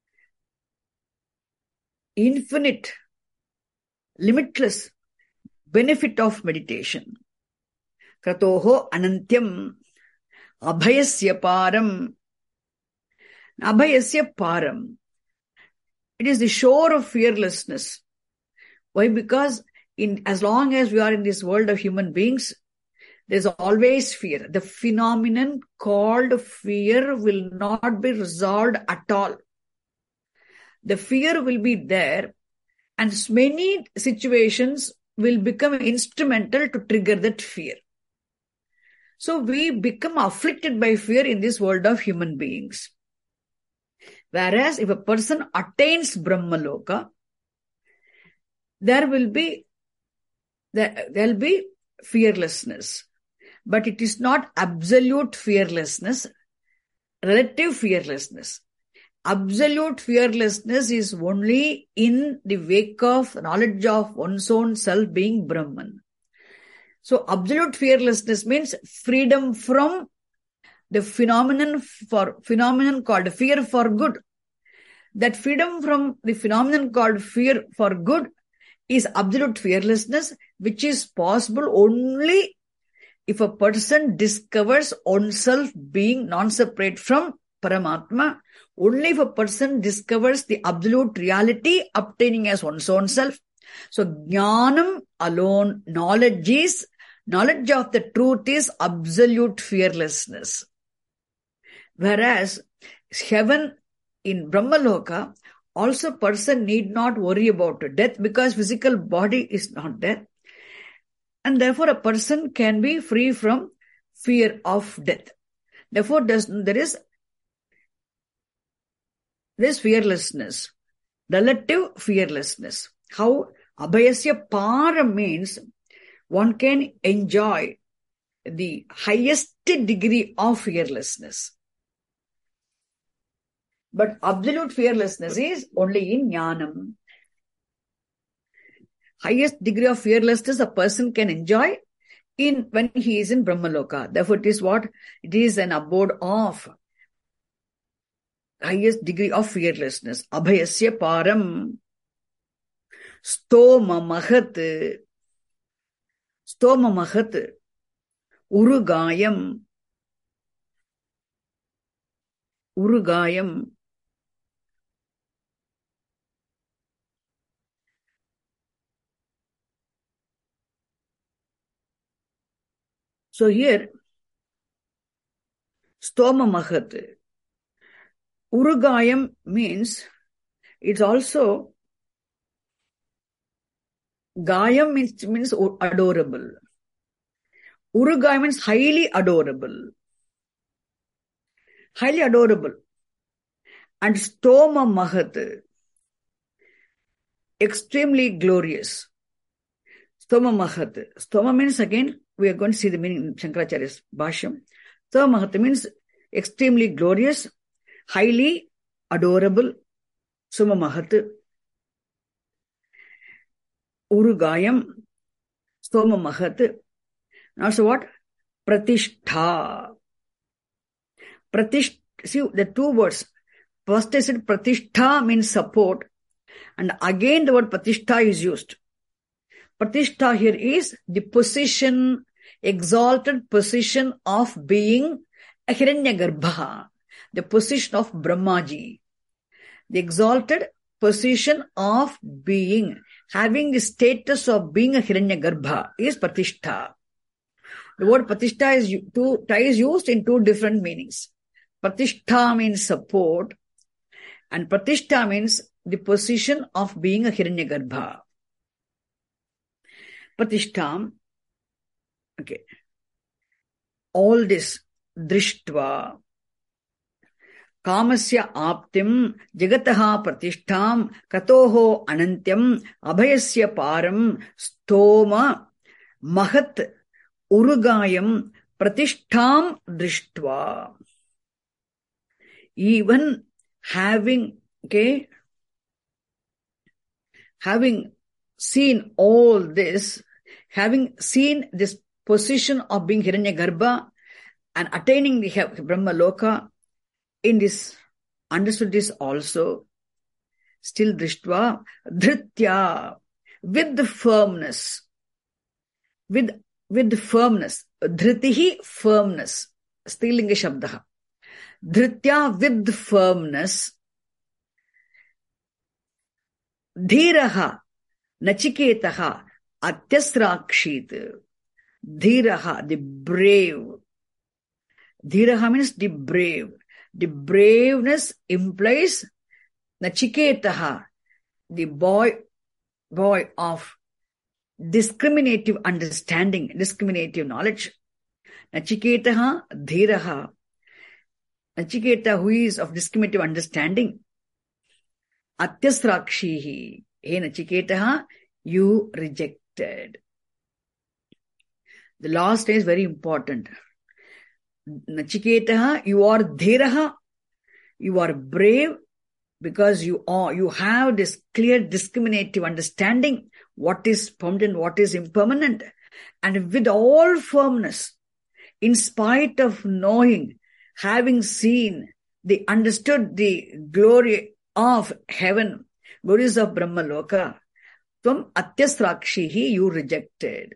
infinite, limitless benefit of meditation. Kratoho anantyam abhayasya param. Abhayasya param. It is the shore of fearlessness. Why? Because as long as we are in this world of human beings, there's always fear. The phenomenon called fear will not be resolved at all. The fear will be there, and many situations will become instrumental to trigger that fear. So we become afflicted by fear in this world of human beings. Whereas if a person attains Brahmaloka, there will be fearlessness. But it is not absolute fearlessness, relative fearlessness. Absolute fearlessness is only in the wake of knowledge of one's own self being Brahman. So absolute fearlessness means freedom from the phenomenon called fear for good. That freedom from the phenomenon called fear for good is absolute fearlessness, which is possible only if a person discovers oneself being non-separate from Paramatma. Only if a person discovers the absolute reality obtaining as one's own self. So jnanam alone, knowledge of the truth is absolute fearlessness. Whereas heaven in Brahmaloka, also person need not worry about death because physical body is not there. And therefore a person can be free from fear of death. Therefore there is fearlessness, relative fearlessness. How? Abhayasya para means one can enjoy the highest degree of fearlessness. But absolute fearlessness is only in jnanam. Highest degree of fearlessness a person can enjoy when he is in Brahmaloka. Therefore, it is what? It is an abode of highest degree of fearlessness. Abhayasya param stoma mahat urugayam So here stoma mahat urugayam means it's also gayam means adorable. Urugayam means highly adorable. Highly adorable. And stoma mahat, extremely glorious. Stoma mahat. Stoma means, again, we are going to see the meaning in Shankaracharya's Bhashyam. Stoma mahat means extremely glorious, highly adorable. Stoma mahat. Urugayam. Stoma mahat. Also what? Pratishtha. See, the two words. First I said pratishtha means support. And again the word pratishtha is used. Pratishtha here is the position, exalted position of being a Hiranyagarbha, the position of Brahmaji. The exalted position of being, having the status of being a Hiranyagarbha is pratishtha. The word pratishtha is used in two different meanings. Pratishtha means support, and pratishtha means the position of being a Hiranyagarbha. Pratishtha, okay. All this, drishtva, kamasya aptim, jagataha pratishtham, katoho anantyam, abhayasya param, stoma, mahat, urugayam, pratishtham drishtva. Even having seen all this, having seen this position of being Hiranyagarbha and attaining the Brahmaloka, in this, understood this also, still drishtva, dhritya, with the firmness, with firmness, dhritihi, firmness, Strilinga Shabdaha. Dhritya, with firmness, dhiraha, nachiketaha, atyasrakshit. Dhiraha, the brave. Dhiraha means the brave. The braveness implies nachiketaha, the boy of discriminative understanding, discriminative knowledge. Nachiketaha, dhiraha. Nachiketa, who is of discriminative understanding. Atyasrakshihi. Hey Nachiketaha, you rejected. The last is very important. Nachiketaha, you are dhiraha. You are brave because you have this clear discriminative understanding, what is permanent, what is impermanent. And with all firmness, in spite of knowing, having seen, understood the glory of heaven, glories of Brahmaloka, tvam atyasrakshihi, you rejected.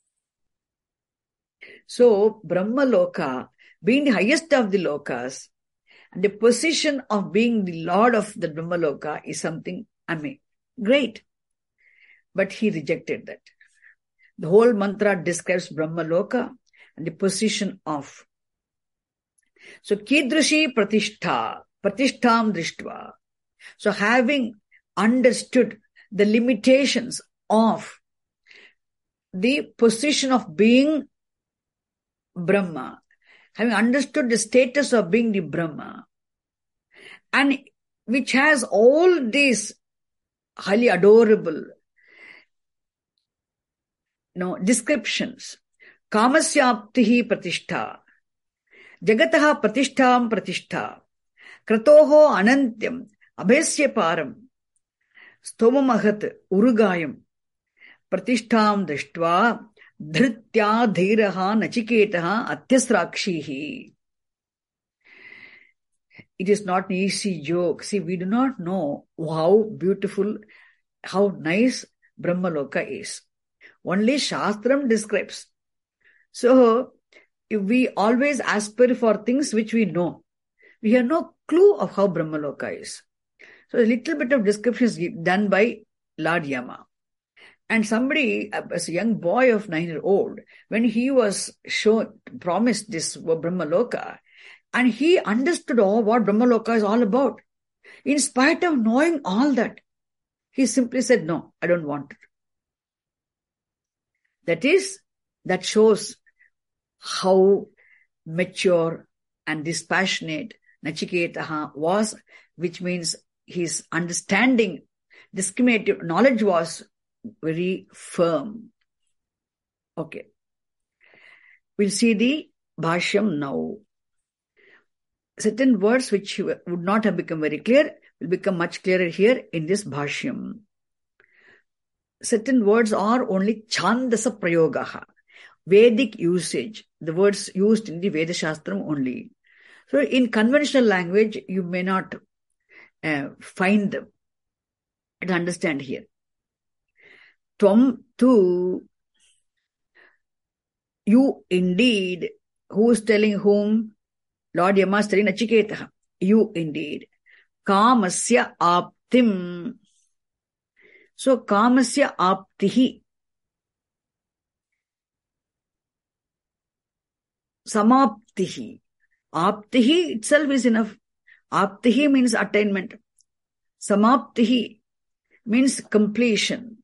So, Brahmaloka, being the highest of the lokas, and the position of being the Lord of the Brahmaloka is something, great. But he rejected that. The whole mantra describes Brahmaloka and the position of. So, kidrushi pratishtha, pratishtham drishtva. So, having understood the limitations of the position of being Brahma, having understood the status of being the Brahma, and which has all these highly adorable descriptions. Kamasyaptihi pratishtha, jagataha pratishtham pratishtha, kratoho anantyam, abhesya param, stomamahat urugayam, pratishtham drishtva, Dhritya dhiraha nachiketaha atyasrakshihi. It is not an easy joke. See, we do not know how beautiful, how nice Brahmaloka is. Only Shastram describes. So, if we always aspire for things which we know, we have no clue of how Brahmaloka is. So, a little bit of description is done by Lord Yama. And somebody, as a young boy of 9-year-old, when he was promised this Brahmaloka, and he understood what Brahmaloka is all about, in spite of knowing all that, he simply said, no, I don't want it. That shows how mature and dispassionate Nachiketaha was, which means his understanding, discriminative knowledge was very firm. Okay. We'll see the Bhashyam now. Certain words which would not have become very clear will become much clearer here in this Bhashyam. Certain words are only Chandasa Prayogaha, Vedic usage, the words used in the Veda Shastram only. So in conventional language, you may not find them and understand here. Tvam tu, you indeed. Who is telling whom? Lord Yama is telling Nachiketaha. You indeed. Kamasya aptim. So kamasya aptihi. Samaptihi. Aptihi itself is enough. Aptihi means attainment. Samaptihi means completion.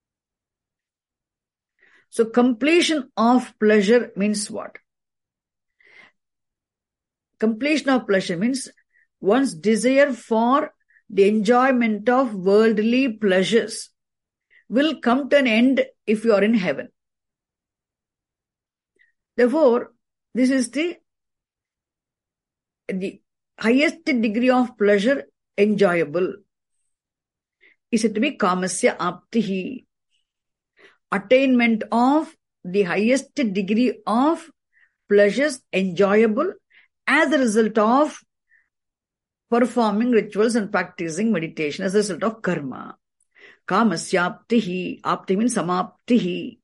So completion of pleasure means what? Completion of pleasure means one's desire for the enjoyment of worldly pleasures will come to an end if you are in heaven. Therefore, this is the highest degree of pleasure enjoyable. Is it to be kamasya aptihi? Attainment of the highest degree of pleasures enjoyable as a result of performing rituals and practicing meditation, as a result of karma. Kamasya aptihi. Apti means samaptihi.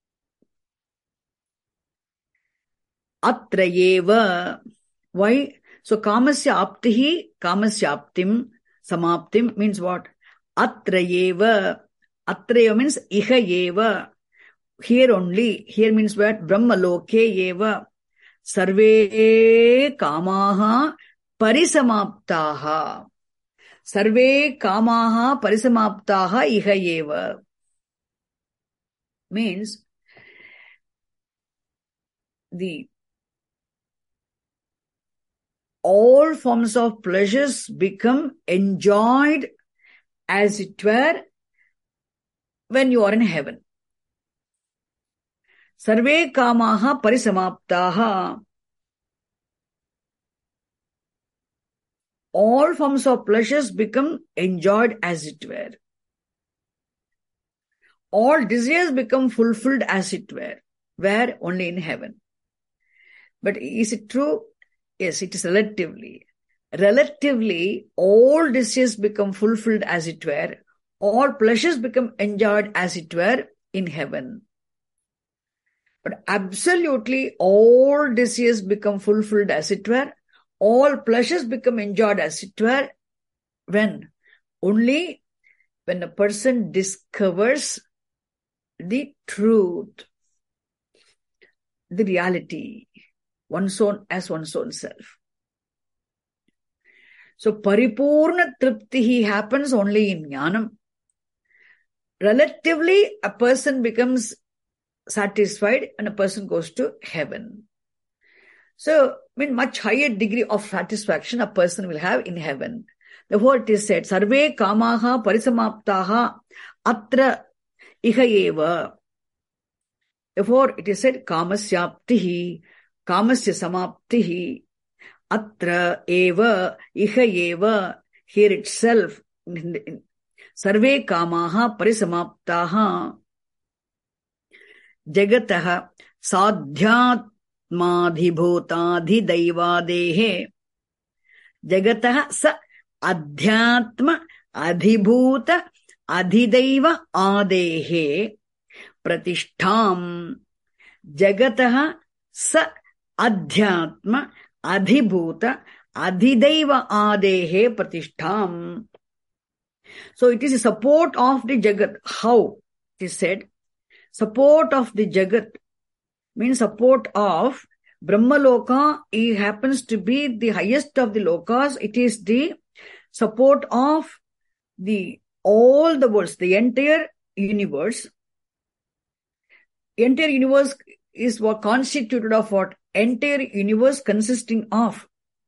Atrayeva. Why? So kamasya aptihi, kamasya aptim, samaptim means what? Atrayeva. Atrayeva means iha yeva. Here only. Here means what? Brahmaloke yeva. Sarve kamaha parisamaptaha. Sarve kamaha parisamaptaha iha yeva. Means all forms of pleasures become enjoyed, as it were, when you are in heaven. Sarve kamaha parisamaptaha. All forms of pleasures become enjoyed, as it were. All desires become fulfilled, as it were. Where? Only in heaven. But is it true? Yes, it is relatively. Relatively, all desires become fulfilled, as it were. All pleasures become enjoyed, as it were, in heaven. But absolutely, all desires become fulfilled, as it were. All pleasures become enjoyed, as it were. When? Only when a person discovers the truth, the reality, one's own self. So paripurna triptihi happens only in jnanam. Relatively, a person becomes satisfied and a person goes to heaven. So, much higher degree of satisfaction a person will have in heaven. Therefore, it is said, Sarve kamaha parisamaptaha atra iha eva. Therefore, it is said, Kamasyaptihi, Kamasya samaptihi, atra eva, iha eva. Here itself, Sarve kamaha parisamaptaha. Jagataha sadhyatmadhibhutadhidaivadehe. Jagataha sa adhyatma adhibhuta adhidaiva adehe pratishtham. Jagataha sa adhyatma adhibhuta adhidaiva adehe pratishtham. So it is a support of the Jagat. How? It is said, support of the Jagat means support of Brahmaloka. It happens to be the highest of the lokas. It is the support of all the worlds, the entire universe. Entire universe is what constituted of what? Entire universe consisting of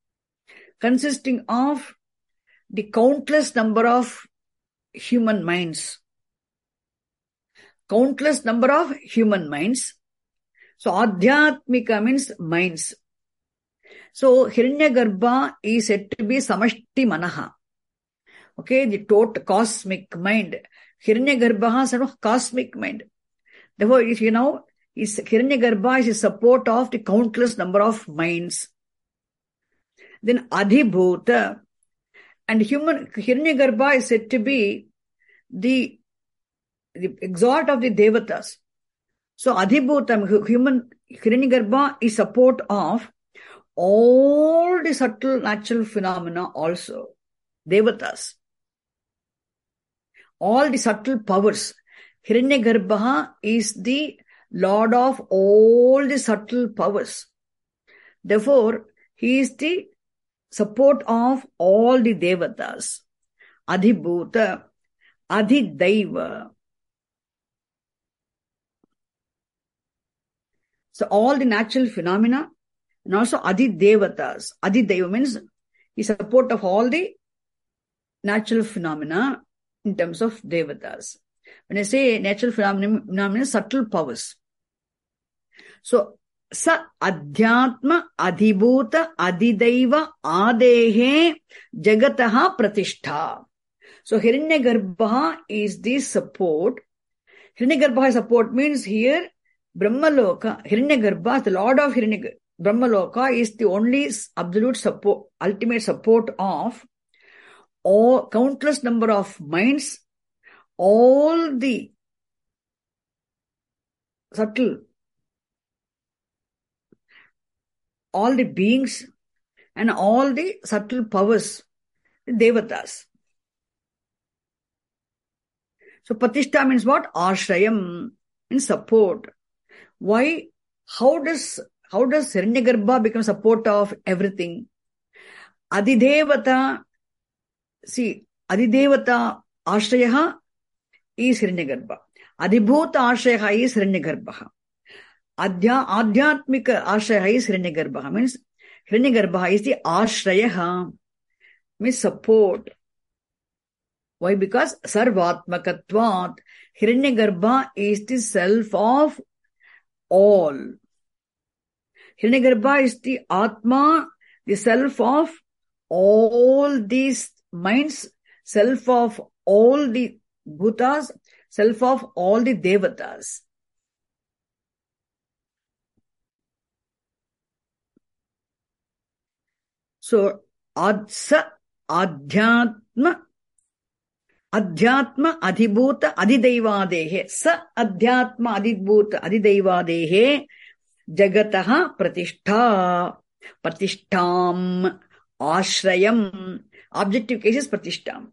the countless number of human minds. Countless number of human minds. So Adhyatmika means minds. So Hiranyagarbha is said to be Samashti Manaha. Okay, the total cosmic mind. Hiranyagarbha is a cosmic mind. Therefore, if Hiranyagarbha is a support of the countless number of minds. Then Adhibhuta. And Hiranyagarbha is said to be the exalt of the Devatas. So Adhibhutam, Hiranyagarbha is support of all the subtle natural phenomena also. Devatas. All the subtle powers. Hiranyagarbha is the lord of all the subtle powers. Therefore, he is the support of all the Devatas. Adhibhuta, Adhidaiva. So all the natural phenomena and also Adhidevatas. Adhidaiva means the support of all the natural phenomena in terms of Devatas. When I say natural phenomena, subtle powers. So, sa adhyatma adhibhuta adhidaiva adehe jagataha pratishtha. So Hiranyagarbha is the support. Hiranyagarbha support means here Brahmaloka, Hiranyagarbha, the Lord of Brahmaloka is the only absolute support, ultimate support of all countless number of minds, all the subtle, all the beings and all the subtle powers, the Devatas. So Pratishtha means what? Ashrayam, means support. Why? How does Hiranyagarbha become support of everything? Adhidevata, see, Adhidevata Ashrayaha is Hiranyagarbha. Adhibhuta Ashrayaha is Hiranyagarbha. Adhyatmika Ashraya is Hiranyagarbha. Means Hiranyagarbha is the Ashrayaha, means support. Why? Because Sarvatmakatvat, Hiranyagarbha is the self of all. Hiranyagarbha is the Atma, the self of all these minds, self of all the Bhutas, self of all the Devatas. So, Adhyatma adhibhuta adhidaivadehe. Sa adhyatma adhibhuta adhidaivadehe jagataha pratishtha. Pratishtham ashrayam. Objective case is pratistham.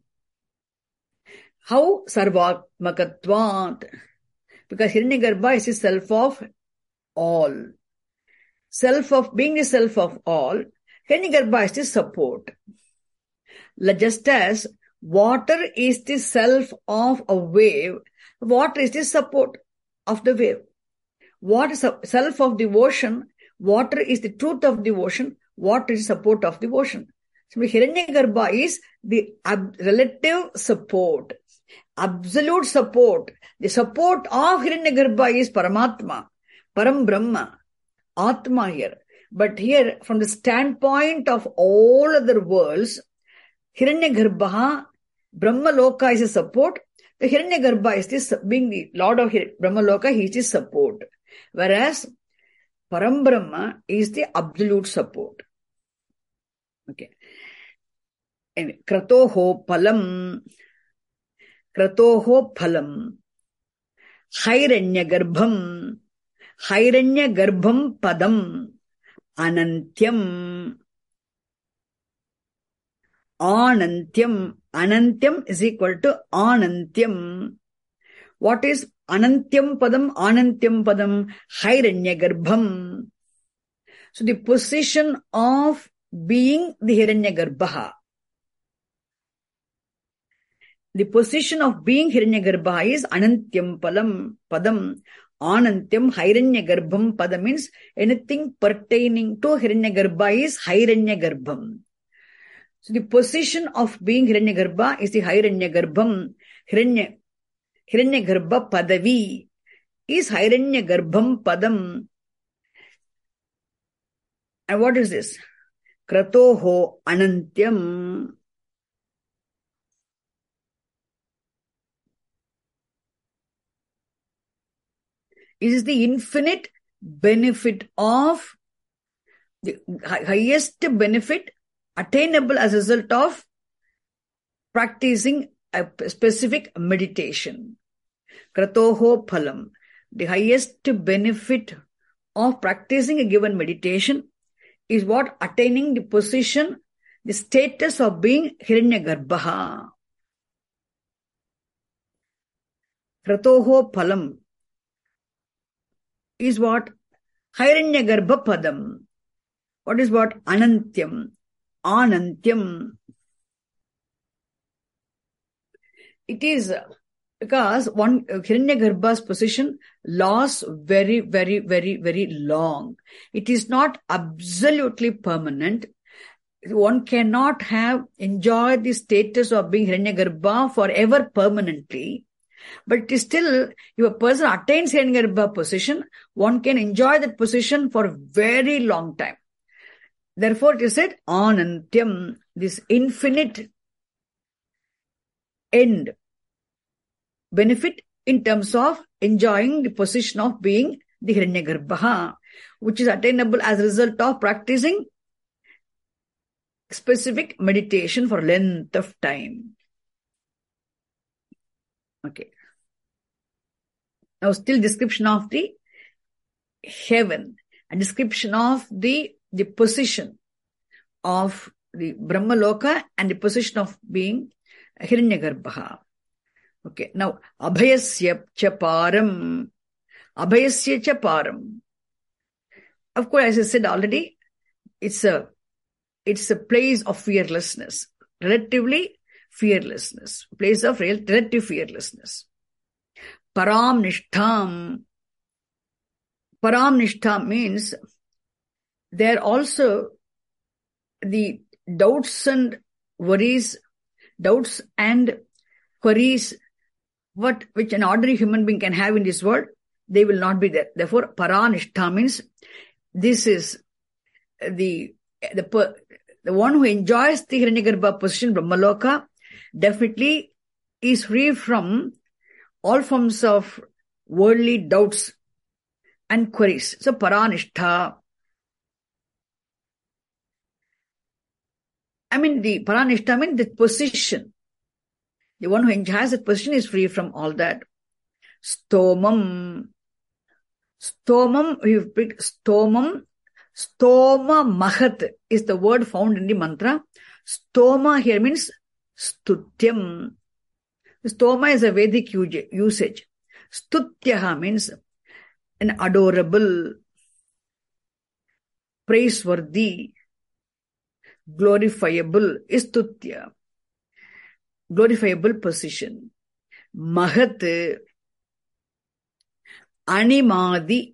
How? Sarvatmakatvat. Because Hiranyagarbha is the self of all. Self of being the self of all, Hiranyagarbha is the support. Just as water is the self of a wave, water is the support of the wave. What is the self of the ocean? Water is the truth of the ocean. Water is support of the ocean. So Hiranyagarbha is the relative support, absolute support. The support of Hiranyagarbha is Paramatma, Param Brahma, Atma here. But here, from the standpoint of all other worlds, Hiranyagarbha, Brahmaloka is a support. The Hiranyagarbha is this, being the Lord of Brahmaloka, he is the support. Whereas Parambrahma is the absolute support. Okay. Anyway, Kratoho Palam, Hiranyagarbham, Hiranyagarbham Padam, Anantyam. Anantyam. Anantyam is equal to Anantyam. What is Anantyam Padam? Anantyam Padam, Hiranyagarbham. So the position of being the Hiranyagarbha. The position of being Hiranyagarbha is Anantyam Padam. Anantyam Hiranyagarbham Padam means anything pertaining to Hiranyagarbha is Hiranyagarbham. So the position of being Hiranyagarbha is the Hiranyagarbham. Hiranyagarbha Padavi is Hiranyagarbham Padam. And what is this? Kratoho Anantyam. It is the infinite benefit of the highest benefit attainable as a result of practicing a specific meditation. Kratoho Phalam. The highest benefit of practicing a given meditation is what? Attaining the position, the status of being Hiranyagarbha. Kratoho Phalam is what? Hiranyagarbha Padam. What is what? Anantyam. Anantyam. It is because one Hiranyagarbha's position lasts very, very, very, very long. It is not absolutely permanent. One cannot have enjoyed the status of being Hiranyagarbha forever permanently. But it is still, if a person attains Hiranyagarbha position, one can enjoy that position for a very long time. Therefore, it is said, Anantyam, this infinite end benefit in terms of enjoying the position of being the Hiranyagarbha, which is attainable as a result of practicing specific meditation for length of time. Okay. Now still description of the heaven and description of the position of the Brahmaloka and the position of being Hiranyagarbha. Okay. Now Abhayasya cha param. Abhayasya cha param. Of course, as I said already, it's a place of fearlessness. Relatively fearlessness. Place of relative fearlessness. Param Nishtham. Param Nishtha means there also the doubts and worries, doubts and queries, which an ordinary human being can have in this world, they will not be there. Therefore, Paranishta means this is the one who enjoys the Hiranyagarbha position, Brahmaloka, definitely is free from all forms of worldly doubts and queries. So, Paranishta. The Paranishta means the position. The one who has that position is free from all that. Stomam. Stomam, we've picked Stomam. Stoma Mahat is the word found in the mantra. Stoma here means Stutyam. Stoma is a Vedic usage. Stutyaha means an adorable, praiseworthy, glorifiable, Istutya. Glorifiable position. Mahat, Animadi,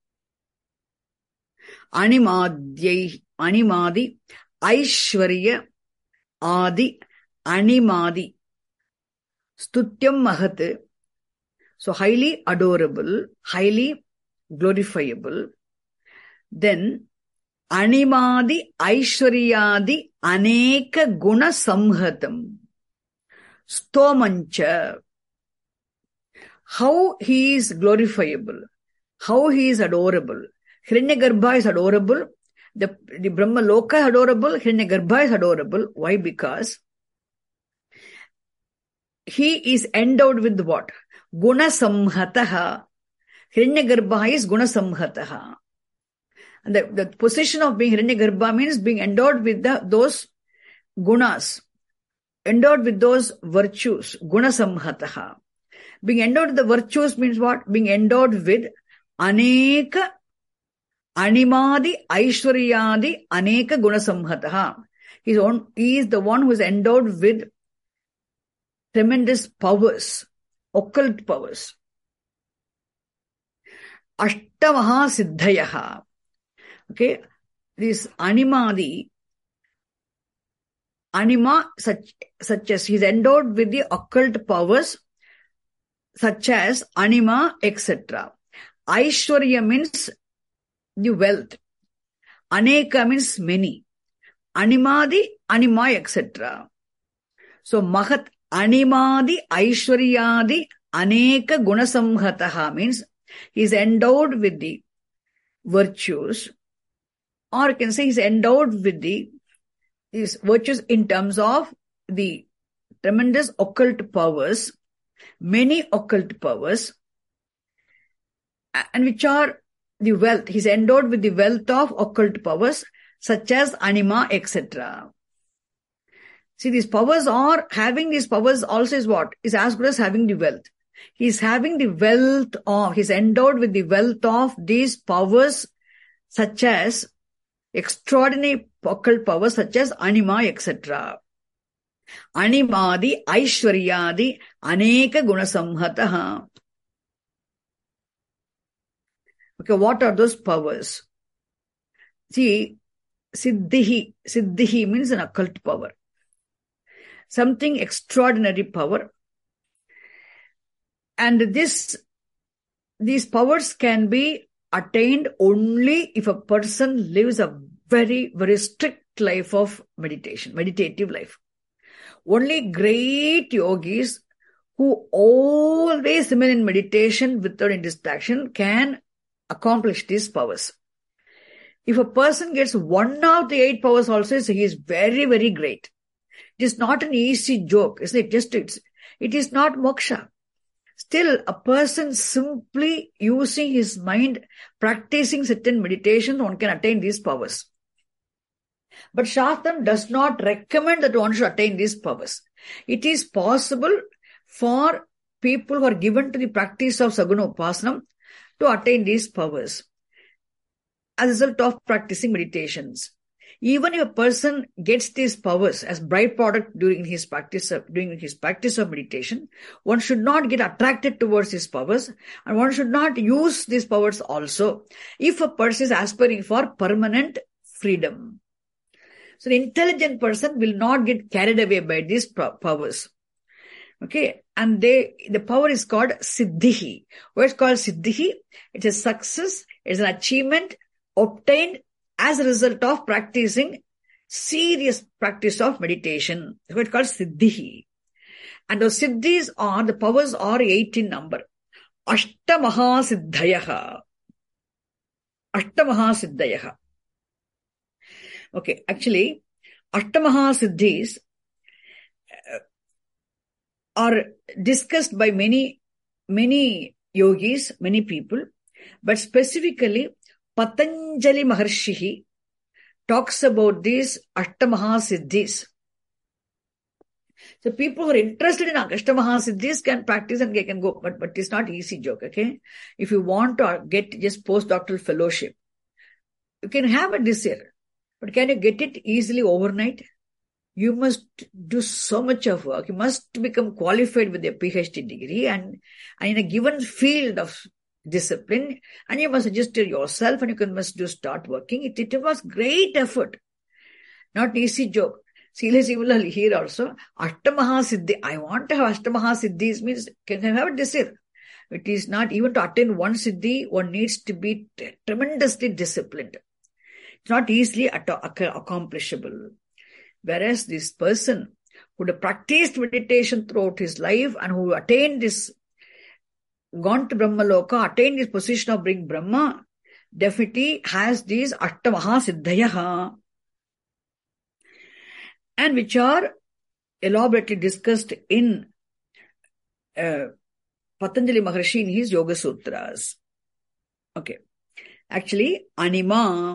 Animadi, Aishwarya, Adi, Animadi. Stutyam Mahat. So highly adorable, highly glorifiable. Then Animadi, Aishwaryadi, Aneka Guna Samhatam. Stomancha. how he is glorifiable, how he is adorable. Hiranyagarbha is adorable. The Brahma Loka is adorable. Hiranyagarbha is adorable. Why? Because he is endowed with what? Guna samhataha. Hiranyagarbha is guna samhataha. And the position of being Hiranyagarbha means being endowed with those gunas, endowed with those virtues, guna samhataha. Being endowed with the virtues means what? Being endowed with aneka animadi aishwaryadi aneka guna samhataha. He is the one who is endowed with tremendous powers, occult powers. Ashtamaha siddhayaha. Okay, this animadi, anima, such as he is endowed with the occult powers, such as anima, etc. Aishwarya means the wealth. Aneka means many. Animadi, anima, etc. So, mahat animadi aishwaryadi aneka gunasamhataha means he is endowed with the virtues, or you can say he is endowed with these virtues in terms of the tremendous occult powers, many occult powers, and which are the wealth. He is endowed with the wealth of occult powers, such as anima, etc. See, these powers are, having these powers also is what? Is as good as having the wealth. He is having the wealth of, he is endowed with the wealth of these powers, such as extraordinary occult powers, such as anima, etc. Animadi, aishwaryadi, aneka gunasamhataha. Okay, what are those powers? See, siddhi. Siddhi means an occult power. Something extraordinary power. And these powers can be attained only if a person lives a very, very strict life of meditation, meditative life. Only great yogis who always remain in meditation without any distraction can accomplish these powers. If a person gets one of the 8 powers also, so he is very, very great. It is not an easy joke, isn't it? It is not moksha. Still, a person simply using his mind, practicing certain meditation, one can attain these powers. But Shastram does not recommend that one should attain these powers. It is possible for people who are given to the practice of Saguna Upasana to attain these powers as a result of practicing meditations. Even if a person gets these powers as byproduct during his practice of meditation, one should not get attracted towards these powers, and one should not use these powers also if a person is aspiring for permanent freedom. So the intelligent person will not get carried away by these powers. Okay, and the power is called siddhi. What is called siddhi? It is success, it is an achievement obtained as a result of practicing serious practice of meditation. That's what it's called siddhi. And those siddhis are, the powers are 8 in number. Ashtamaha siddhayaha. Ashtamaha siddhayaha. Okay, actually, Ashtamaha siddhis are discussed by many yogis, many people, but specifically Patanjali Maharshi talks about these Ashtamaha siddhis. So people who are interested in Ashtamaha siddhis can practice and they can go, but it's not easy joke, okay? If you want to get just postdoctoral fellowship, you can have it this year, but can you get it easily overnight? You must do so much of work. You must become qualified with a PhD degree and in a given field of discipline, and you must register yourself and you must start working. It was great effort. Not easy joke. Similarly here also, Ashtamaha siddhi. I want to have Ashtamaha siddhis means can have it this year. It is not even to attain one siddhi, one needs to be tremendously disciplined. It's not easily accomplishable. Whereas this person who would have practiced meditation throughout his life and who attained this gone to Brahmaloka, attained this position of being Brahma, definitely has these Ashtamaha Siddhayaha, and which are elaborately discussed in Patanjali Maharshi in his Yoga Sutras. Okay. Actually, Anima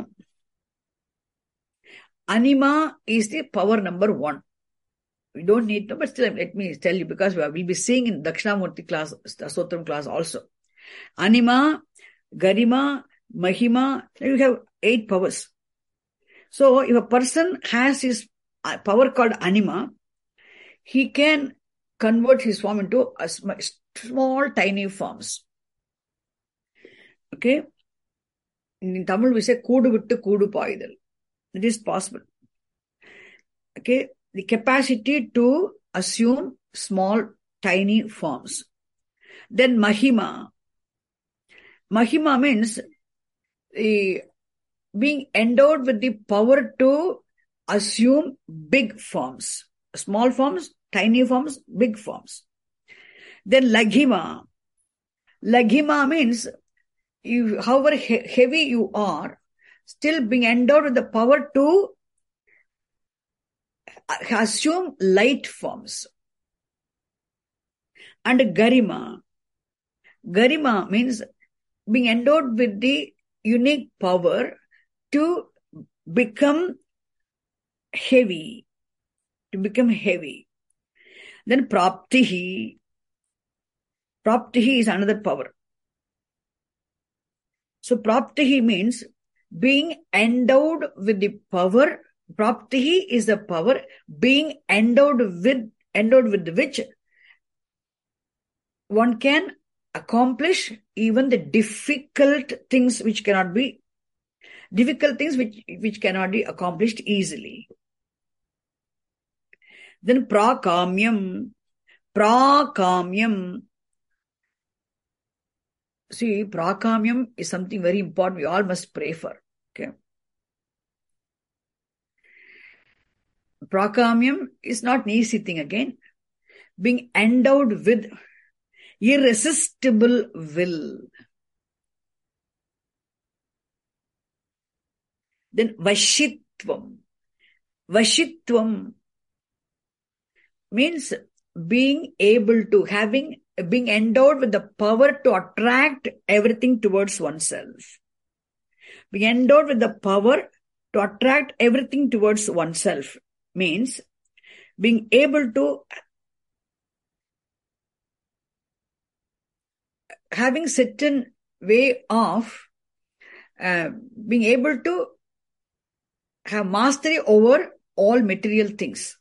is the power number 1. We don't need to, but still let me tell you, because we'll be seeing in Dakshinamurti class, Stotram class also. Anima, Garima, Mahima, you have 8 powers. So if a person has his power called Anima, he can convert his form into a small, tiny forms. Okay? In Tamil we say, Koodu vittu Koodu paidal. It is possible. Okay? The capacity to assume small, tiny forms. Then Mahima. Mahima means being endowed with the power to assume big forms. Small forms, tiny forms, big forms. Then Laghima. Laghima means however heavy you are, still being endowed with the power to assume light forms. And Garima. Garima means being endowed with the unique power to become heavy. Then Praptihi. Praptihi is another power. So Praptihi means being endowed with the power. Praptihi is the power being endowed with which one can accomplish even the difficult things which cannot be accomplished easily. Then Prakamyam. See, Prakamyam is something very important we all must pray for. Okay. Prakamyam is not an easy thing again. Being endowed with irresistible will. Then Vashitvam. Vashitvam means being able to, being endowed with the power to attract everything towards oneself. Being endowed with the power to attract everything towards oneself means being able to having certain way of being able to have mastery over all material things.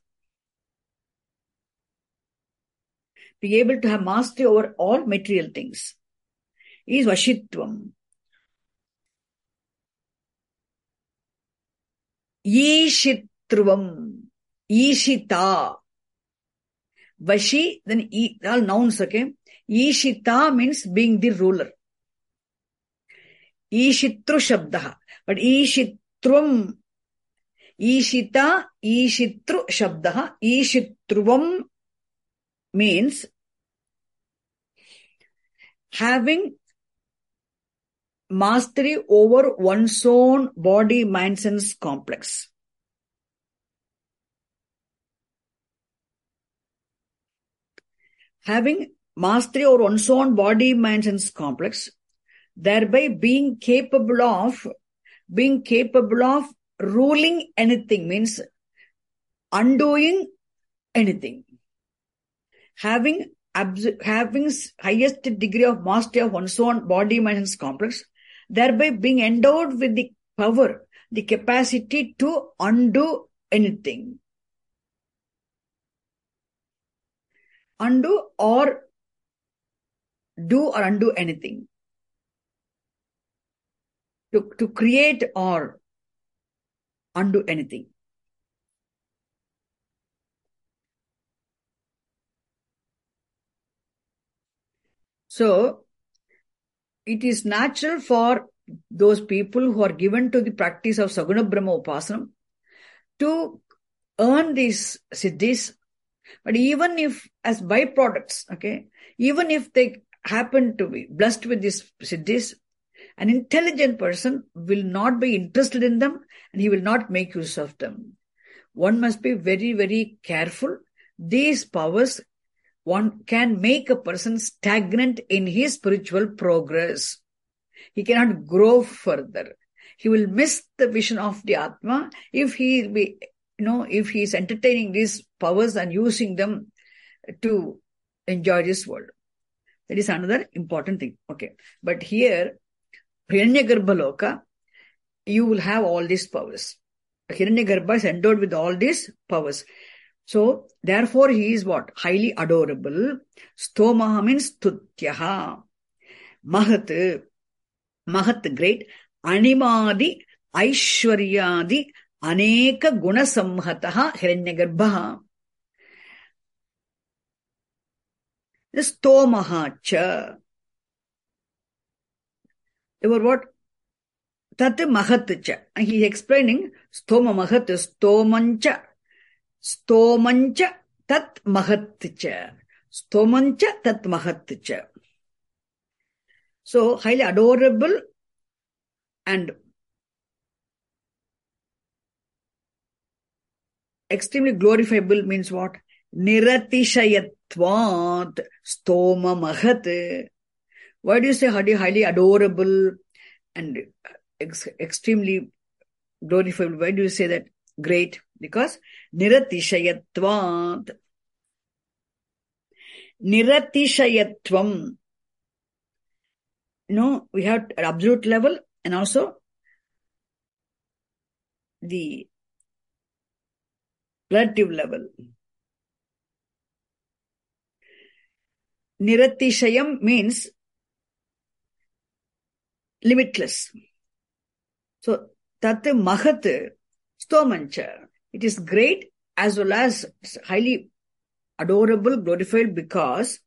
Being able to have mastery over all material things is Vashitvam. Ishitruvam. Ishita. Vashi, then all nouns, okay? Ishita means being the ruler. Ishitru shabdaha. But Ishitrum. Ishita, Ishitru shabdaha. Ishitruvam means having mastery over one's own body, mind, sense complex. Having mastery over one's own body, mind, sense complex, thereby being capable of ruling anything, means undoing anything. Having highest degree of mastery of one's own body, mind, and complex, thereby being endowed with the power, the capacity to undo anything. Undo or do or undo anything. To create or undo anything. So, it is natural for those people who are given to the practice of Saguna Brahma Upasanam to earn these siddhis. But even if as byproducts, okay, even if they happen to be blessed with these siddhis, an intelligent person will not be interested in them and he will not make use of them. One must be very, very careful. These powers, one can make a person stagnant in his spiritual progress. He cannot grow further. He will miss the vision of the Atma if he is entertaining these powers and using them to enjoy this world. That is another important thing. Okay. But here, Hiranyagarbha Loka, you will have all these powers. Hiranyagarbha is endowed with all these powers. So, therefore, he is what? Highly adorable. Stomaha means Tutyaha. Mahat, great. Animadi, Aishwaryadi, Aneka Gunasamhataha Hiranyagarbha. The Stomaha cha. They were what? Tat Mahat cha. And he is explaining Stoma Mahat, Stomancha. Stomancha tat mahatcha. Stomancha tat mahatcha. So, highly adorable and extremely glorifiable means what? Niratishayatvat stoma mahat. Why do you say highly adorable and extremely glorifiable? Why do you say that? Great. Because niratishayatvat. Niratishayatvam. We have an absolute level and also the relative level. Niratishayam means limitless. So, tat mahat stomancha. It is great as well as highly adorable, glorified because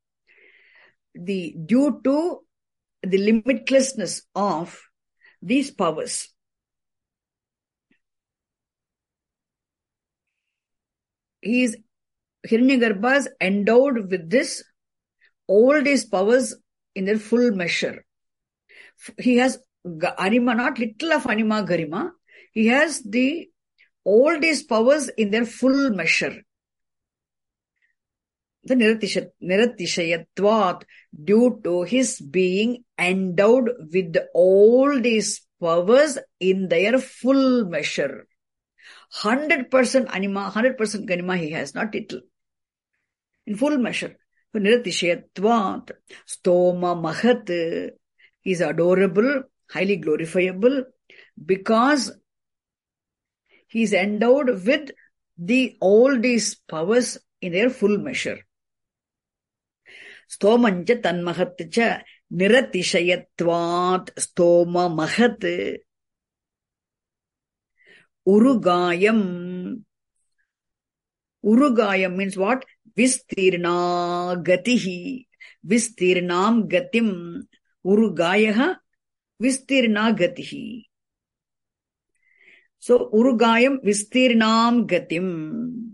due to the limitlessness of these powers. Hiranyagarbha is endowed with all these powers in their full measure. He has Anima, not little of Anima Garima. He has all these powers in their full measure. The Niratishayatvat, due to his being endowed with all these powers in their full measure. 100% Anima, 100% Ganima he has, not little. In full measure. So Niratishayatvat, Stoma Mahat, he is adorable, highly glorifiable, because he is endowed with all these powers in their full measure. Stomancha tanmahatcha niratishayatvat stoma mahat urugayam. Urugayam means what? Vistirna gatihi. Vistirnam gatim. Urugayaha vistirna gatihi. So, urugayam vistirnam gatim.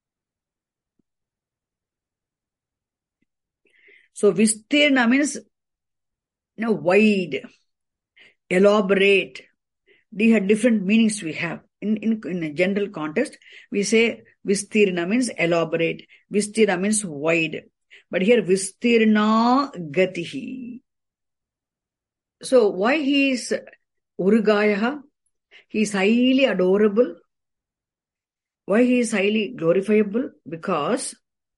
So, vistirna means wide, elaborate. These are different meanings we have. In a general context, we say vistirna means elaborate. Vistirna means wide. But here, vistirna gatihi. So, why he is urugayaha? He is highly adorable. Why he is highly glorifiable? Because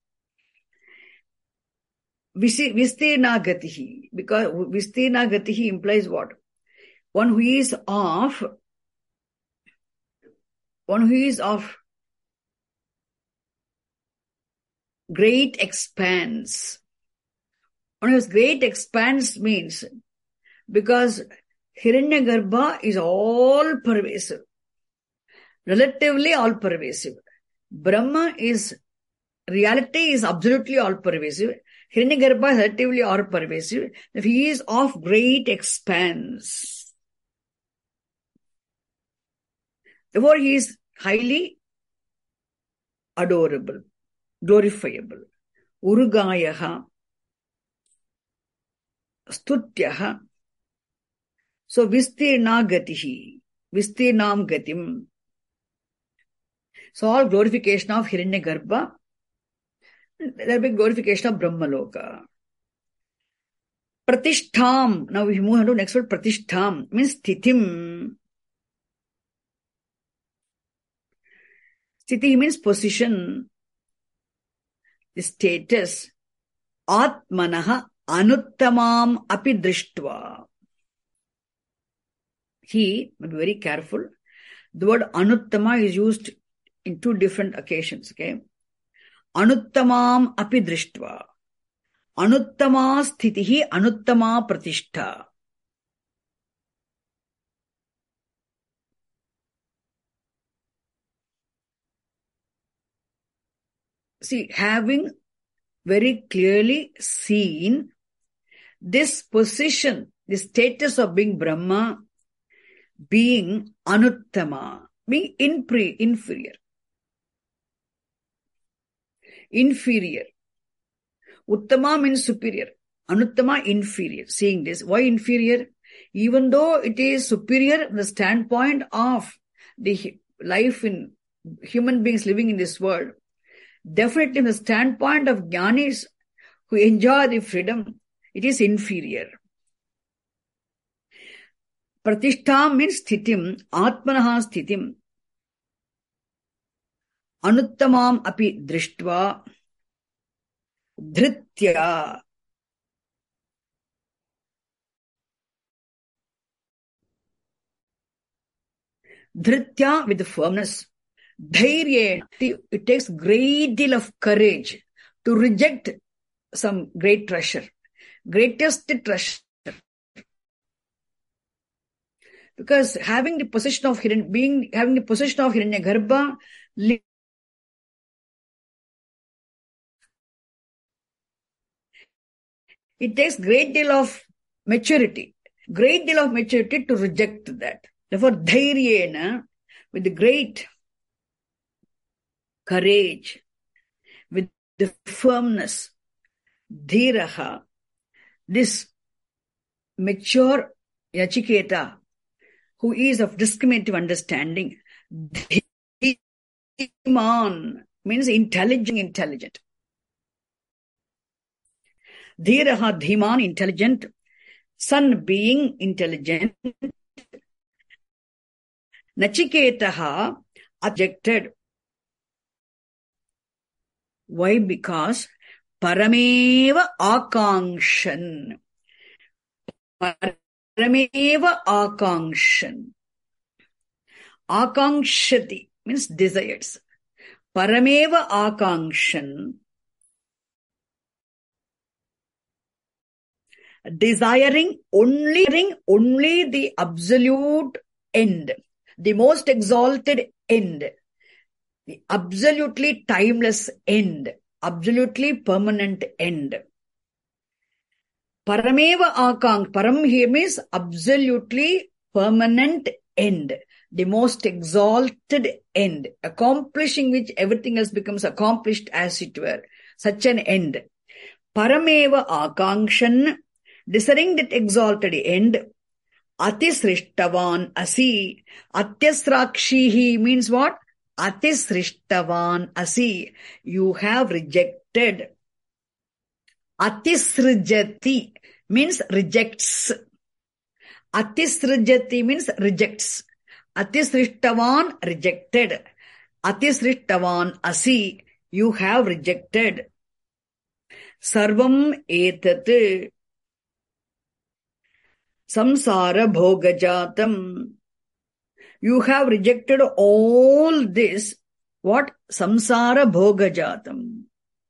Vistirna Gatihi. Because Vistirna Gatihi implies what? One who is of great expanse. One who has great expanse means because Hiranyagarbha is all pervasive. Relatively all pervasive. Brahma reality is absolutely all pervasive. Hiranyagarbha is relatively all pervasive. He is of great expanse. Therefore, he is highly adorable, glorifiable. Urugayaha. Stutyaha. So Vistirna Gatihi. Vistirnam Gatim. So all glorification of Hiranyagarbha. There will be glorification of Brahmaloka. Pratishtham. Now we move on to next word. Pratishtham means Sthithim. Sthiti means position, the status. Atmanaha anuttamam api drishtva. He must be very careful. The word anuttama is used in two different occasions. Okay, anuttamam api drishtva. Anuttama sthitihi anuttama pratishtha. See, having very clearly seen this position, the status of being Brahma, being anuttama, being inferior. Inferior. Uttama means superior. Anuttama, inferior. Seeing this. Why inferior? Even though it is superior from the standpoint of the life in human beings living in this world, definitely from the standpoint of jnanis who enjoy the freedom, it is inferior. Pratishtha means sthitim, atmanaha sthitim. Anuttamam api drishtva. Dhritya. Dhritya with firmness. Dhairya. It takes great deal of courage to reject some great treasure. Greatest treasure. Because having the possession of Hiranyagarbha, it takes great deal of maturity to reject that. Therefore, dhairyena, with the great courage, with the firmness, dhiraha, this mature Nachiketa, who is of discriminative understanding, dhiman means intelligent. Dhiraha, dhiman, intelligent. Son being intelligent. Nachiketaha, objected. Why? Because parameva akangshan. Parameva akangshan. Akangshati means desires. Parameva akangshan. Desiring only the absolute end, the most exalted end, the absolutely timeless end, absolutely permanent end. Parameva akang, param here means absolutely permanent end, the most exalted end, accomplishing which everything else becomes accomplished as it were, such an end. Parameva akangshan, desiring that exalted end. Atisrishtavan asi. Atyasrakshihi means what? Atisrishtavan asi. You have rejected. Atisrijati means rejects. Atisrijati means rejects. Atisrishtavan, rejected. Atisrishtavan asi. You have rejected. Sarvam etat. Samsara bhogajatam. You have rejected all this. What? Samsara bhogajatam.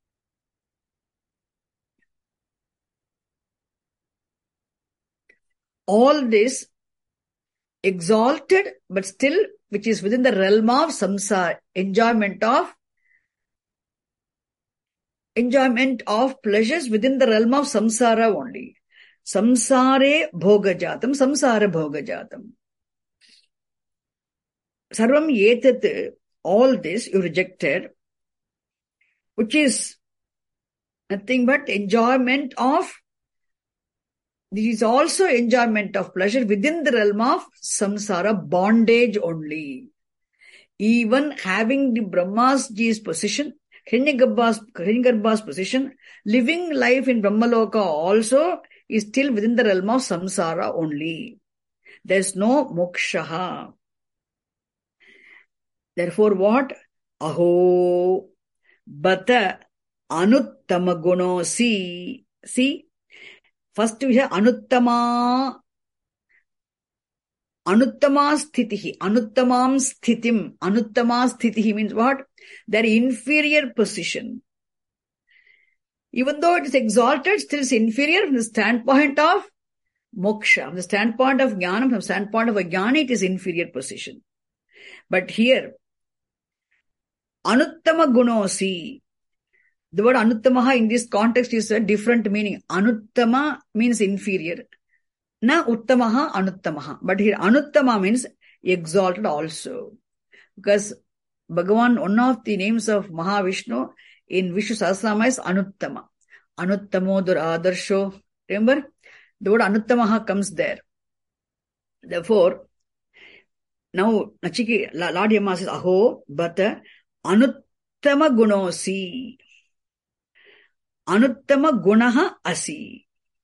All this exalted, but still, which is within the realm of samsara, enjoyment of pleasures within the realm of samsara only. Samsare bhogajatam, samsara bhogajatam. Sarvam yetat, all this you rejected, which is nothing but enjoyment of This is also enjoyment of pleasure within the realm of samsara, bondage only. Even having the Brahma's position, Hiranyagarbha's position, living life in Brahmaloka also is still within the realm of samsara only. There is no moksha. Therefore, what? Aho bata anuttama guno. See, first we have anuttama sthitihi, anuttamam sthitim. Anuttama sthitihi means what? Their inferior position. Even though it is exalted, still is inferior from the standpoint of moksha. From the standpoint of jnana, from the standpoint of ajnana, it is inferior position. But here, anuttama gunosi. The word anuttamaha in this context is a different meaning. Anuttama means inferior. Na uttamaha, anuttamaha. But here anuttama means exalted also. Because Bhagavan, one of the names of Mahavishnu in Vishnu Sahasranama is Anuttama. Anuttamo Duradarsho. Remember? The word Anuttamaha comes there. Therefore, now Lord Yama says, Aho, bata anuttama gunosi. Anuttama gunaha asi.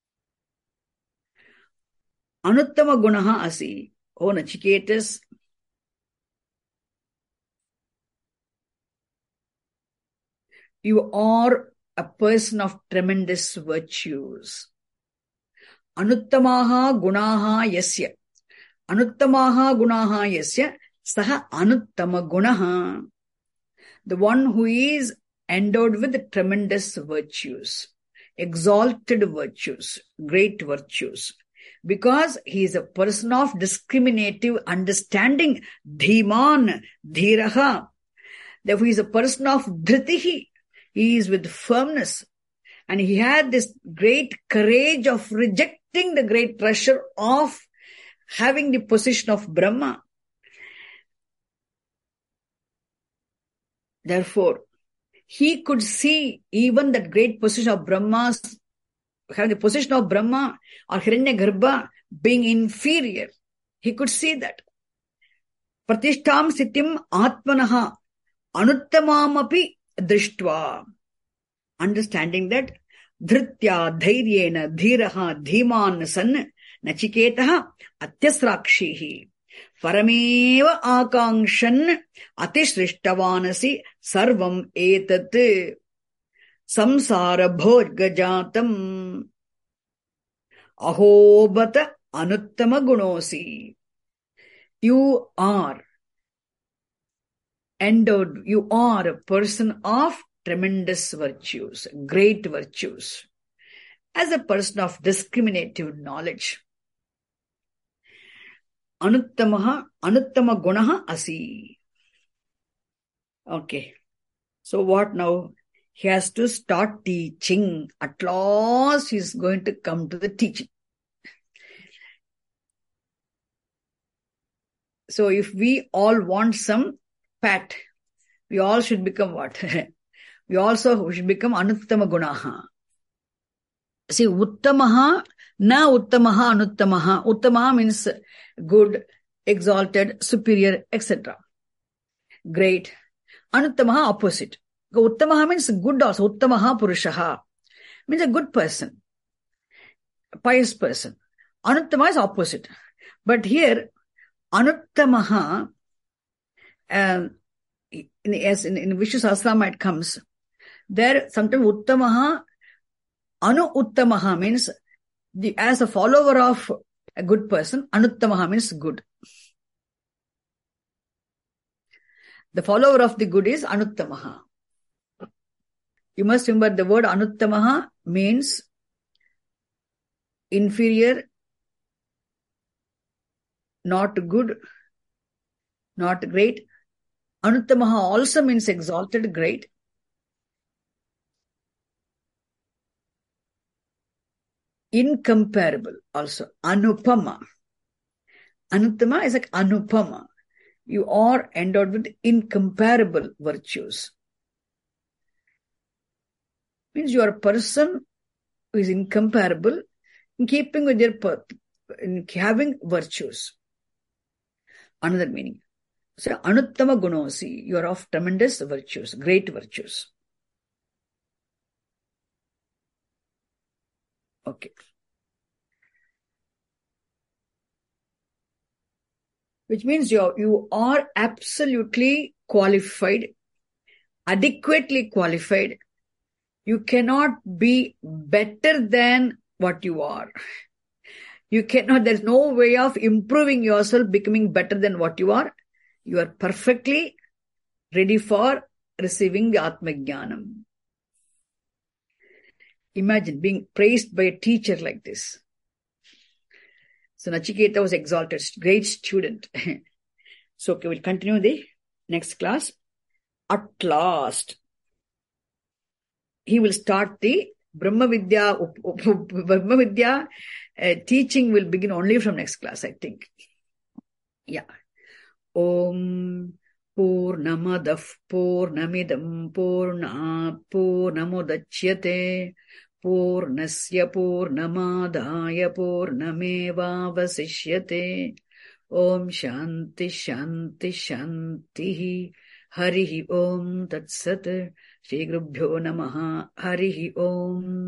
Anuttama gunaha asi. Oh Nachiketas, you are a person of tremendous virtues. Anuttamaha gunaha yasya. Anuttamaha gunaha yasya saha anuttama gunaha. The one who is endowed with tremendous virtues, exalted virtues, great virtues. Because he is a person of discriminative understanding, dhiman, dhiraha. Therefore, he is a person of dhritihi. He is with firmness. And he had this great courage of rejecting the great pressure of having the position of Brahma. Therefore, he could see even that great position of Brahma, having the position of Brahma or Hiranyagarbha being inferior. He could see that. Pratishtam sitim atmanaha anuttamamapi drishtva. Understanding that dhritya dhairyena dhiraha dhiman san nachiketaha atyasrakshihi parameva akangshan atishrishtavaanasi sarvam etat samsara bhojgajatam ahobata anuttama gunosi. You are endowed, you are a person of tremendous virtues, great virtues, as a person of discriminative knowledge. Anuttama gunaha asi. Okay. So what now? He has to start teaching. At last he is going to come to the teaching. So if we all want some pat, we all should become what? We also should become anuttama gunaha. See, uttamaha, na uttamaha, anuttamaha. Uttamaha means good, exalted, superior, etc. Great. Anuttamaha, opposite. Uttamaha means good also. Uttamaha purushaha means a good person, a pious person. Anuttama is opposite. But here, anuttamaha, in Vishnu Sahasranama it comes. There, sometimes uttamaha, anu uttamaha means as a follower of a good person, anuttamaha means good. The follower of the good is anuttamaha. You must remember the word anuttamaha means inferior, not good, not great. Anuttamaha also means exalted, great. Incomparable also. Anupama. Anuttama is like anupama. You are endowed with incomparable virtues. Means you are a person who is incomparable. in keeping with your in having virtues. Another meaning. So, anuttama gunosi, you are of tremendous virtues, great virtues. Okay. Which means you are absolutely qualified, adequately qualified. You cannot be better than what you are. You cannot, there's no way of improving yourself, becoming better than what you are. You are perfectly ready for receiving the Atma Jnanam. Imagine being praised by a teacher like this. So Nachiketa was exalted, great student. So okay, we'll continue the next class. At last, he will start the Brahma Vidya teaching will begin only from next class, I think. Yeah. Om Purnamadav Purnamidam Purnamudachyate Purnasya Purnamadaya Purnamevavasishyate. Om Shanti Shanti Shanti. Harihi Om Tat Sat. Shri Gurubhyo Namaha. Harihi Om.